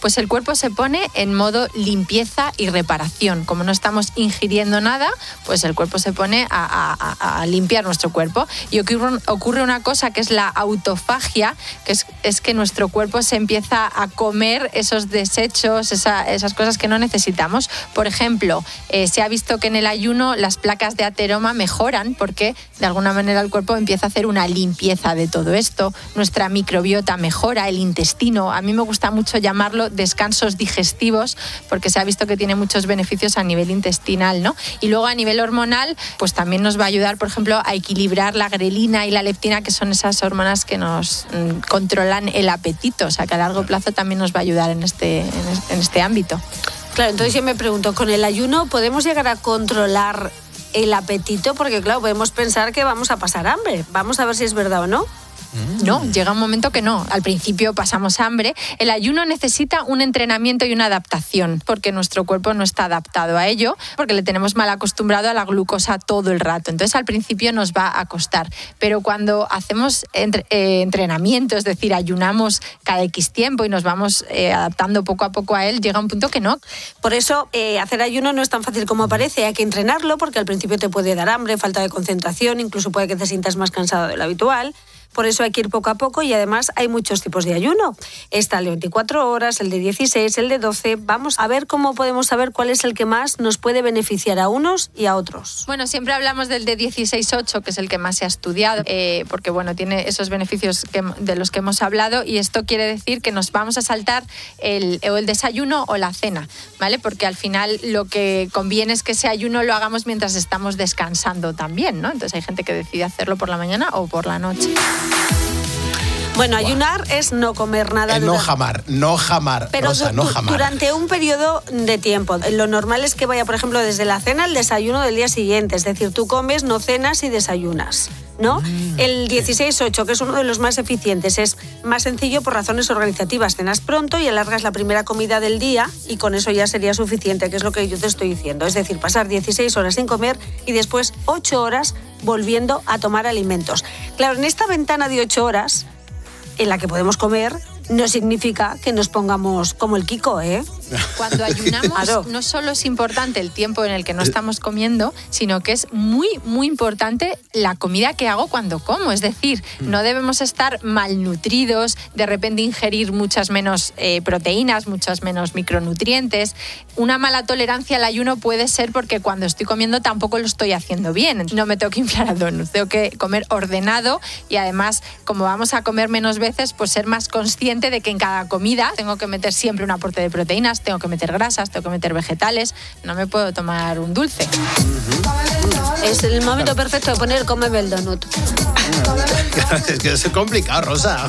pues el cuerpo se pone en modo limpieza y reparación. Como no estamos ingiriendo nada, pues el cuerpo se pone a, a, a limpiar nuestro cuerpo. Y ocurre, ocurre una cosa que es la autofagia, que es, es que nuestro cuerpo se empieza a comer esos desechos, esa, esas cosas que no necesitamos. Por ejemplo, eh, se ha visto que en el ayuno las placas de ateroma mejoran porque de alguna manera el cuerpo empieza a hacer una limpieza de todo esto. Nuestra microbiota mejora, el intestino. A mí me gusta mucho llamarlo descansos digestivos porque se ha visto que tiene muchos beneficios a nivel intestinal, ¿no? Y luego a nivel hormonal, pues también nos va a ayudar, por ejemplo, a equilibrar la grelina y la leptina, que son esas hormonas que nos mm, controlan el apetito. O sea, que a largo plazo también nos va a ayudar en este, en este ámbito. Claro, entonces yo me pregunto, ¿con el ayuno podemos llegar a controlar el apetito? Porque claro, podemos pensar que vamos a pasar hambre. Vamos a ver si es verdad o no. No, llega un momento que no. Al principio pasamos hambre. El ayuno necesita un entrenamiento y una adaptación porque nuestro cuerpo no está adaptado a ello, porque le tenemos mal acostumbrado a la glucosa todo el rato. Entonces al principio nos va a costar. Pero cuando hacemos entre, eh, entrenamiento, es decir, ayunamos cada X tiempo y nos vamos eh, adaptando poco a poco a él, llega un punto que no. Por eso eh, hacer ayuno no es tan fácil como parece. Hay que entrenarlo porque al principio te puede dar hambre, falta de concentración, incluso puede que te sientas más cansado de lo habitual. Por eso hay que ir poco a poco y además hay muchos tipos de ayuno. Está el de veinticuatro horas, el de dieciséis, el de doce. Vamos a ver cómo podemos saber cuál es el que más nos puede beneficiar a unos y a otros. Bueno, siempre hablamos del de dieciséis ocho, que es el que más se ha estudiado, eh, porque bueno, tiene esos beneficios que, de los que hemos hablado, y esto quiere decir que nos vamos a saltar el, o el desayuno o la cena, ¿vale? Porque al final lo que conviene es que ese ayuno lo hagamos mientras estamos descansando también, ¿no? Entonces hay gente que decide hacerlo por la mañana o por la noche. Bueno, ayunar es no comer nada. Eh, no jamar, no jamar, pero Rosa, du- no jamar. durante un periodo de tiempo. Lo normal es que vaya, por ejemplo, desde la cena al desayuno del día siguiente. Es decir, tú comes, no cenas y desayunas, ¿no? Mm, el dieciséis ocho, que es uno de los más eficientes, es más sencillo por razones organizativas. Cenas pronto y alargas la primera comida del día y con eso ya sería suficiente, que es lo que yo te estoy diciendo. Es decir, pasar dieciséis horas sin comer y después ocho horas volviendo a tomar alimentos. Claro, en esta ventana de ocho horas en la que podemos comer, no significa que nos pongamos como el Kiko, ¿eh? Cuando ayunamos, claro, no solo es importante el tiempo en el que no estamos comiendo, sino que es muy, muy importante la comida que hago cuando como. Es decir, no debemos estar malnutridos, de repente ingerir muchas menos eh, proteínas, muchas menos micronutrientes. Una mala tolerancia al ayuno puede ser porque cuando estoy comiendo tampoco lo estoy haciendo bien. No me tengo que inflar a donuts, tengo que comer ordenado y además, como vamos a comer menos veces, pues ser más consciente de que en cada comida tengo que meter siempre un aporte de proteínas, tengo que meter grasas, tengo que meter vegetales, no me puedo tomar un dulce. Uh-huh. Es el momento perfecto de poner cómeme el donut. Es que es complicado, Rosa.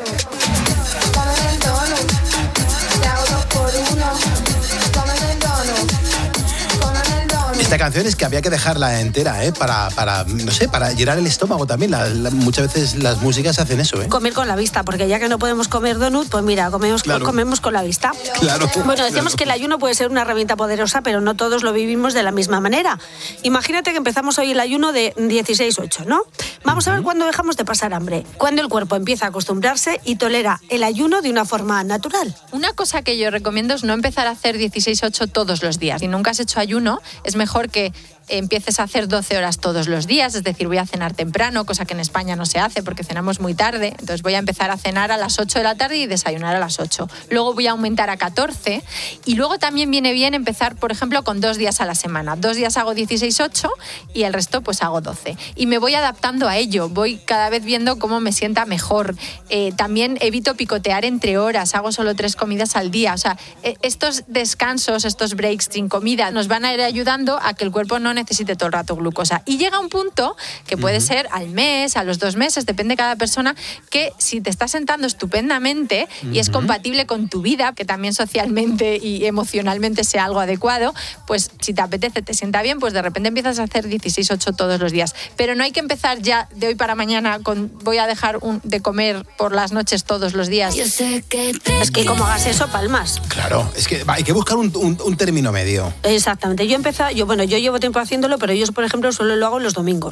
Esta canción es que había que dejarla entera, ¿eh? Para, para no sé, para llenar el estómago también. La, la, muchas veces las músicas hacen eso, ¿eh? Comer con la vista, porque ya que no podemos comer donut, pues mira, comemos, claro, comemos con la vista. Claro. Bueno, decíamos claro. que el ayuno puede ser una herramienta poderosa, pero no todos lo vivimos de la misma manera. Imagínate que empezamos hoy el ayuno de dieciséis ocho, ¿no? Vamos uh-huh. a ver cuándo dejamos de pasar hambre. Cuando el cuerpo empieza a acostumbrarse y tolera el ayuno de una forma natural. Una cosa que yo recomiendo es no empezar a hacer dieciséis ocho todos los días. Si nunca has hecho ayuno, es mejor que empieces a hacer doce horas todos los días, es decir, voy a cenar temprano, cosa que en España no se hace porque cenamos muy tarde, entonces voy a empezar a cenar a las ocho de la tarde y desayunar a las ocho. Luego voy a aumentar a catorce y luego también viene bien empezar, por ejemplo, con dos días a la semana. Dos días hago dieciséis ocho y el resto pues hago doce. Y me voy adaptando a ello, voy cada vez viendo cómo me sienta mejor. Eh, también evito picotear entre horas, hago solo tres comidas al día. O sea, eh, estos descansos, estos breaks sin comida nos van a ir ayudando a que el cuerpo no necesite todo el rato glucosa. Y llega un punto, que puede uh-huh. ser al mes, a los dos meses, depende de cada persona, que si te está sentando estupendamente uh-huh. y es compatible con tu vida, que también socialmente y emocionalmente sea algo adecuado, pues si te apetece, te sienta bien, pues de repente empiezas a hacer dieciséis ocho todos los días. Pero no hay que empezar ya de hoy para mañana con voy a dejar un, de comer por las noches todos los días. Yo sé que te... Es que como hagas eso, palmas. Claro, es que hay que buscar un, un, un término medio. Exactamente. Yo empecé, yo bueno, yo llevo tiempo haciéndolo, pero yo, por ejemplo, solo lo hago los domingos.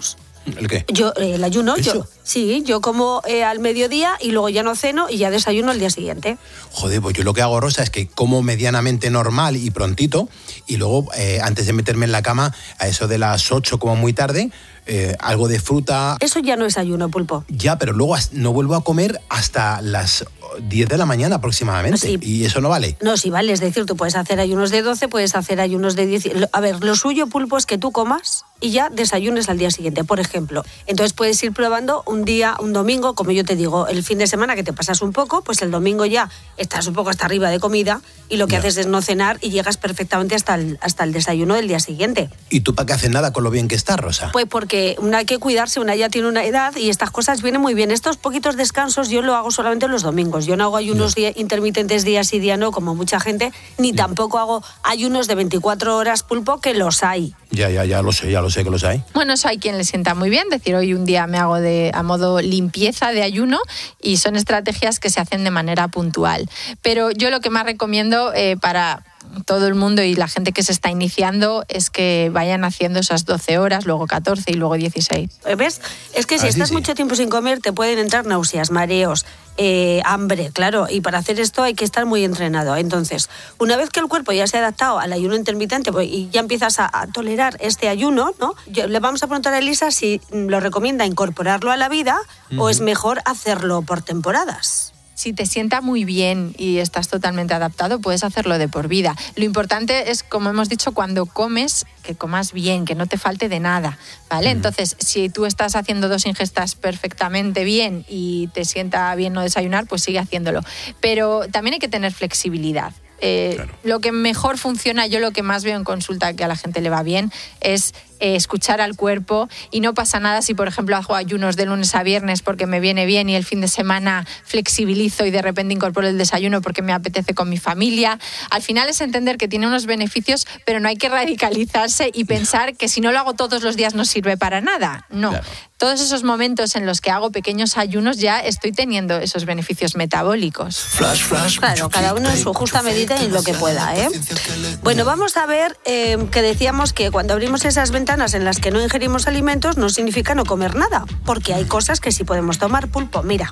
¿El qué? Yo, eh, el ayuno, ¿Eso? yo sí, yo como eh, al mediodía y luego ya no ceno y ya desayuno al día siguiente. Joder, pues yo lo que hago, Rosa, es que como medianamente normal y prontito y luego, eh, antes de meterme en la cama, a eso de las ocho como muy tarde, eh, algo de fruta. Eso ya no es ayuno, Pulpo. Ya, pero luego no vuelvo a comer hasta las diez de la mañana aproximadamente. Sí. Y eso no vale. No, sí vale, es decir, tú puedes hacer ayunos de doce, puedes hacer ayunos de diez. A ver, lo suyo, Pulpo, es que tú comas y ya desayunes al día siguiente, por ejemplo. Entonces puedes ir probando un día, un domingo, como yo te digo, el fin de semana que te pasas un poco, pues el domingo ya estás un poco hasta arriba de comida y lo que Ya. haces es no cenar y llegas perfectamente hasta el, hasta el desayuno del día siguiente. ¿Y tú para qué haces nada con lo bien que estás, Rosa? Pues porque una hay que cuidarse, una ya tiene una edad y estas cosas vienen muy bien. Estos poquitos descansos yo lo hago solamente los domingos. Yo no hago ayunos día- intermitentes día sí, día no, como mucha gente, ni tampoco hago ayunos de veinticuatro horas, Pulpo, que los hay. Ya, ya, ya lo sé, ya lo sé que los hay. Bueno, eso hay quien le sienta muy bien, decir hoy un día me hago de a modo limpieza de ayuno y son estrategias que se hacen de manera puntual. Pero yo lo que más recomiendo eh, para todo el mundo y la gente que se está iniciando es que vayan haciendo esas doce horas, luego catorce y luego dieciséis. ¿Ves? Es que si Ah, sí, estás sí. mucho tiempo sin comer te pueden entrar náuseas, mareos, eh, hambre, claro, y para hacer esto hay que estar muy entrenado. Entonces, una vez que el cuerpo ya se ha adaptado al ayuno intermitente pues, y ya empiezas a, a tolerar este ayuno, ¿no? Yo- le vamos a preguntar a Elisa si mm, lo recomienda incorporarlo a la vida o Ujú. es mejor hacerlo por temporadas. Si te sienta muy bien y estás totalmente adaptado, puedes hacerlo de por vida. Lo importante es, como hemos dicho, cuando comes, que comas bien, que no te falte de nada, ¿vale? Entonces, si tú estás haciendo dos ingestas perfectamente bien y te sienta bien no desayunar, pues sigue haciéndolo. Pero también hay que tener flexibilidad. Eh, Lo que mejor funciona, yo lo que más veo en consulta que a la gente le va bien, es eh, escuchar al cuerpo, y no pasa nada si, por ejemplo, hago ayunos de lunes a viernes porque me viene bien y el fin de semana flexibilizo y de repente incorporo el desayuno porque me apetece con mi familia. Al final es entender que tiene unos beneficios, pero no hay que radicalizarse y pensar que si no lo hago todos los días no sirve para nada. No. Todos esos momentos en los que hago pequeños ayunos ya estoy teniendo esos beneficios metabólicos. Claro, cada uno en su justa medida y en lo que pueda, ¿eh? Bueno, vamos a ver eh, que decíamos que cuando abrimos esas ventanas en las que no ingerimos alimentos no significa no comer nada, porque hay cosas que sí podemos tomar, Pulpo. Mira.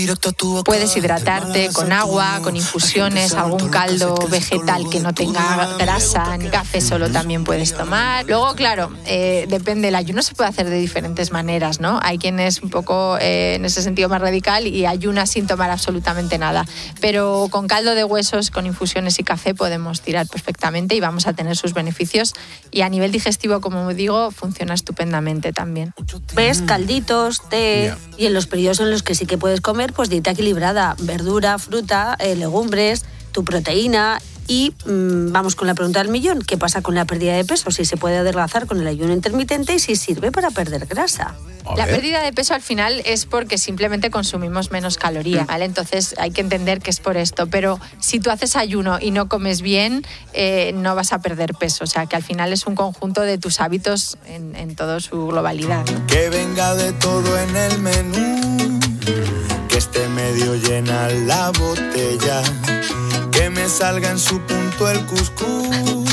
Puedes hidratarte con agua, con infusiones, algún caldo vegetal que no tenga grasa ni café solo también puedes tomar. Luego, claro, eh, depende, el ayuno se puede hacer de diferentes maneras, ¿no? Hay quien es un poco eh, en ese sentido más radical y ayuna sin tomar absolutamente nada. Pero con caldo de huesos, con infusiones y café podemos tirar perfectamente y vamos a tener sus beneficios. Y a nivel digestivo, como digo, funciona estupendamente también. ¿Ves? Calditos, té. Y en los periodos en los que sí que puedes comer, pues dieta equilibrada, verdura, fruta, eh, legumbres, tu proteína. Y mmm, vamos con la pregunta del millón. ¿Qué pasa con la pérdida de peso? Si se puede adelgazar con el ayuno intermitente y si sirve para perder grasa. La pérdida de peso al final es porque simplemente consumimos menos calorías, ¿vale? Entonces hay que entender que es por esto. Pero si tú haces ayuno y no comes bien, eh, no vas a perder peso. O sea, que al final es un conjunto de tus hábitos en, en toda su globalidad, ¿no? Que venga de todo en el menú, que esté medio llena la botella, que me salga en su punto el cuscús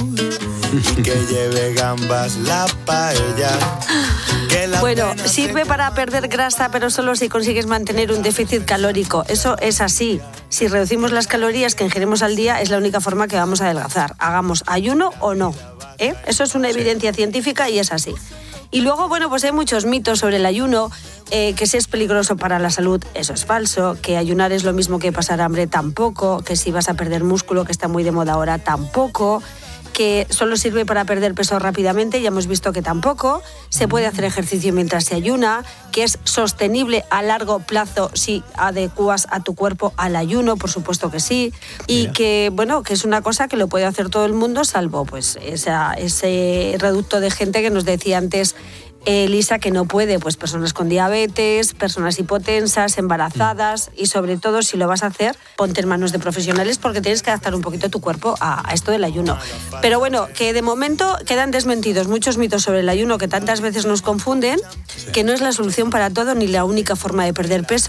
y que lleve gambas la paella. Bueno, sirve para perder grasa, pero solo si consigues mantener un déficit calórico. Eso es así. Si reducimos las calorías que ingerimos al día, es la única forma que vamos a adelgazar. Hagamos ayuno o no. ¿eh? Eso es una evidencia científica y es así. Y luego, bueno, pues hay muchos mitos sobre el ayuno, eh, que si es peligroso para la salud, eso es falso, que ayunar es lo mismo que pasar hambre, tampoco, que si vas a perder músculo, que está muy de moda ahora, tampoco, que solo sirve para perder peso rápidamente, ya hemos visto que tampoco, se puede hacer ejercicio mientras se ayuna, que es sostenible a largo plazo si adecuas a tu cuerpo al ayuno, por supuesto que sí, y Mira. que, bueno, que es una cosa que lo puede hacer todo el mundo, salvo pues esa, ese reducto de gente que nos decía antes Elisa, que no puede, pues personas con diabetes, personas hipotensas, embarazadas, y sobre todo si lo vas a hacer, ponte en manos de profesionales porque tienes que adaptar un poquito tu cuerpo a, a esto del ayuno. Pero bueno, que de momento quedan desmentidos muchos mitos sobre el ayuno que tantas veces nos confunden, que no es la solución para todo ni la única forma de perder peso,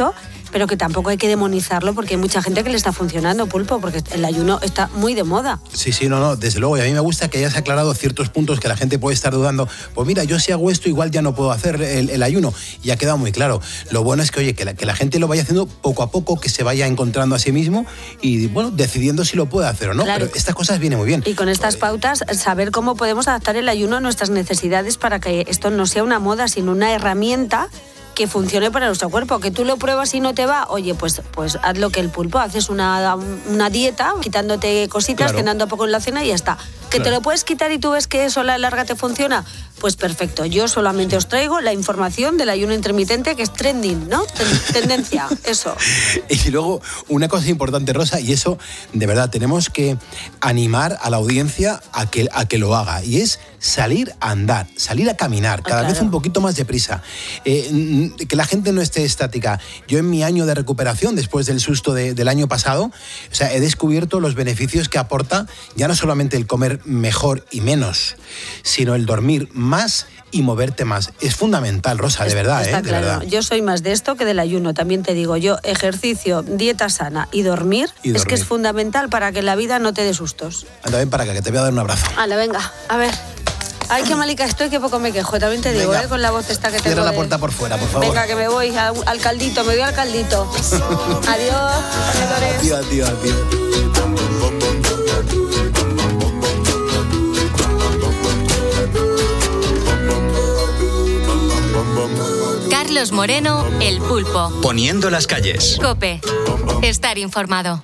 pero que tampoco hay que demonizarlo porque hay mucha gente que le está funcionando, Pulpo, porque el ayuno está muy de moda. Sí, sí, no, no, desde luego, y a mí me gusta que hayas aclarado ciertos puntos que la gente puede estar dudando. Pues mira, yo si hago esto igual ya no puedo hacer el, el ayuno, y ha quedado muy claro. Lo bueno es que, oye, que la, que la gente lo vaya haciendo poco a poco, que se vaya encontrando a sí mismo y, bueno, decidiendo si lo puede hacer o no, claro. Pero estas cosas vienen muy bien. Y con estas pautas, saber cómo podemos adaptar el ayuno a nuestras necesidades para que esto no sea una moda, sino una herramienta que funcione para nuestro cuerpo. Que tú lo pruebas y no te va, oye, pues, pues haz lo que el Pulpo, haces una, una dieta, quitándote cositas, claro. Cenando poco en la cena y ya está. Que claro. Te lo puedes quitar y tú ves que eso a la larga te funciona, pues perfecto. Yo solamente os traigo la información del ayuno intermitente, que es trending, ¿no? Tendencia, eso. Y luego, una cosa importante, Rosa, y eso, de verdad, tenemos que animar a la audiencia a que, a que lo haga, y es salir a andar, salir a caminar, cada ah, claro. vez un poquito más deprisa. Eh, que la gente no esté estática. Yo en mi año de recuperación, después del susto de, del año pasado, o sea, he descubierto los beneficios que aporta ya no solamente el comer mejor y menos, sino el dormir más y moverte más. Es fundamental, Rosa, de verdad, Está ¿eh? De claro. verdad. Yo soy más de esto que del ayuno, también te digo. Yo, ejercicio, dieta sana y dormir, y dormir. Es que es fundamental para que la vida no te dé sustos. Anda, ven para acá, que te voy a dar un abrazo. Hala, venga, a ver. Ay, qué malica estoy, que poco me quejo. También te digo, venga, ¿eh? Con la voz esta que tengo. Cierra la de... puerta por fuera, por favor. Venga, que me voy al, al caldito, me voy al caldito. Adiós, señores. Adiós, adiós, adiós. Carlos Moreno, El Pulpo. Poniendo las calles. COPE. Estar informado.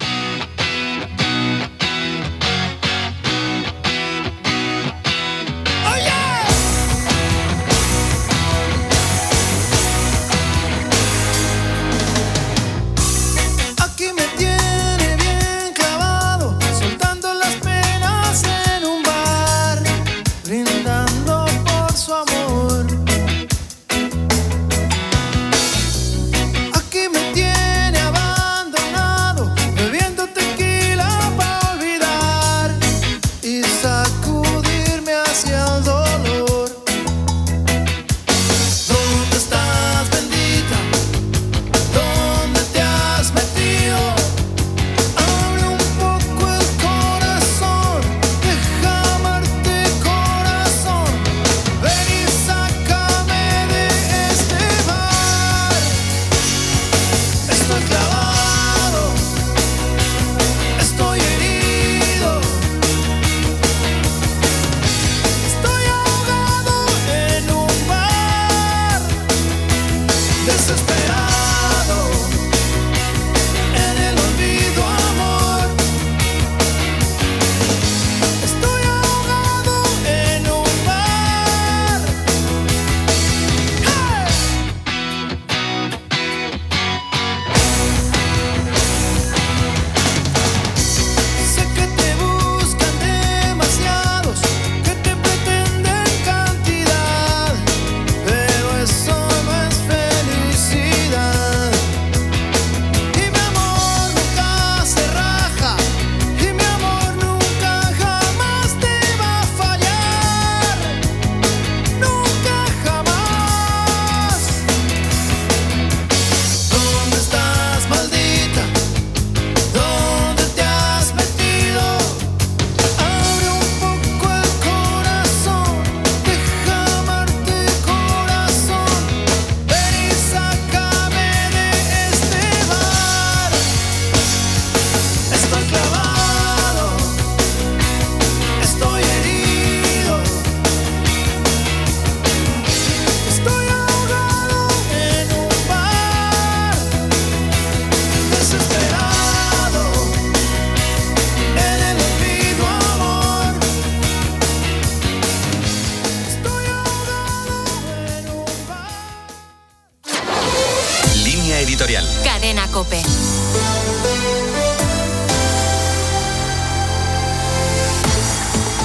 Editorial. Cadena COPE.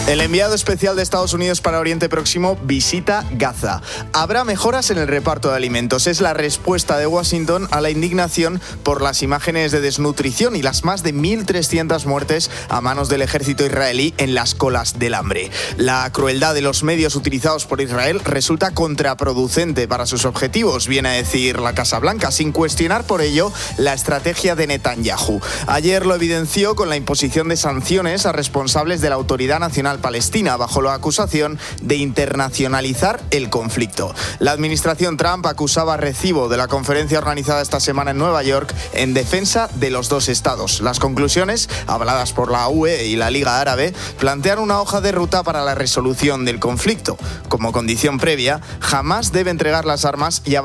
El enviado especial de Estados Unidos para Oriente Próximo visita Gaza. Habrá mejoras en el reparto de alimentos. Es la respuesta de Washington a la indignación por las imágenes de desnutrición y las más de mil trescientas muertes a manos del ejército israelí en las colas del hambre. La crueldad de los medios utilizados por Israel resulta contraproducente para sus objetivos, viene a decir la Casa Blanca, sin cuestionar por ello la estrategia de Netanyahu. Ayer lo evidenció con la imposición de sanciones a responsables de la Autoridad Nacional Palestina, bajo la acusación de internacionalizar el conflicto. La administración Trump acusaba recibo de la conferencia organizada esta semana en Nueva York en defensa de los dos estados. Las conclusiones, avaladas por la U E y la Liga Árabe, plantean una hoja de ruta para la resolución del conflicto. Como condición previa, jamás debe entregar las armas y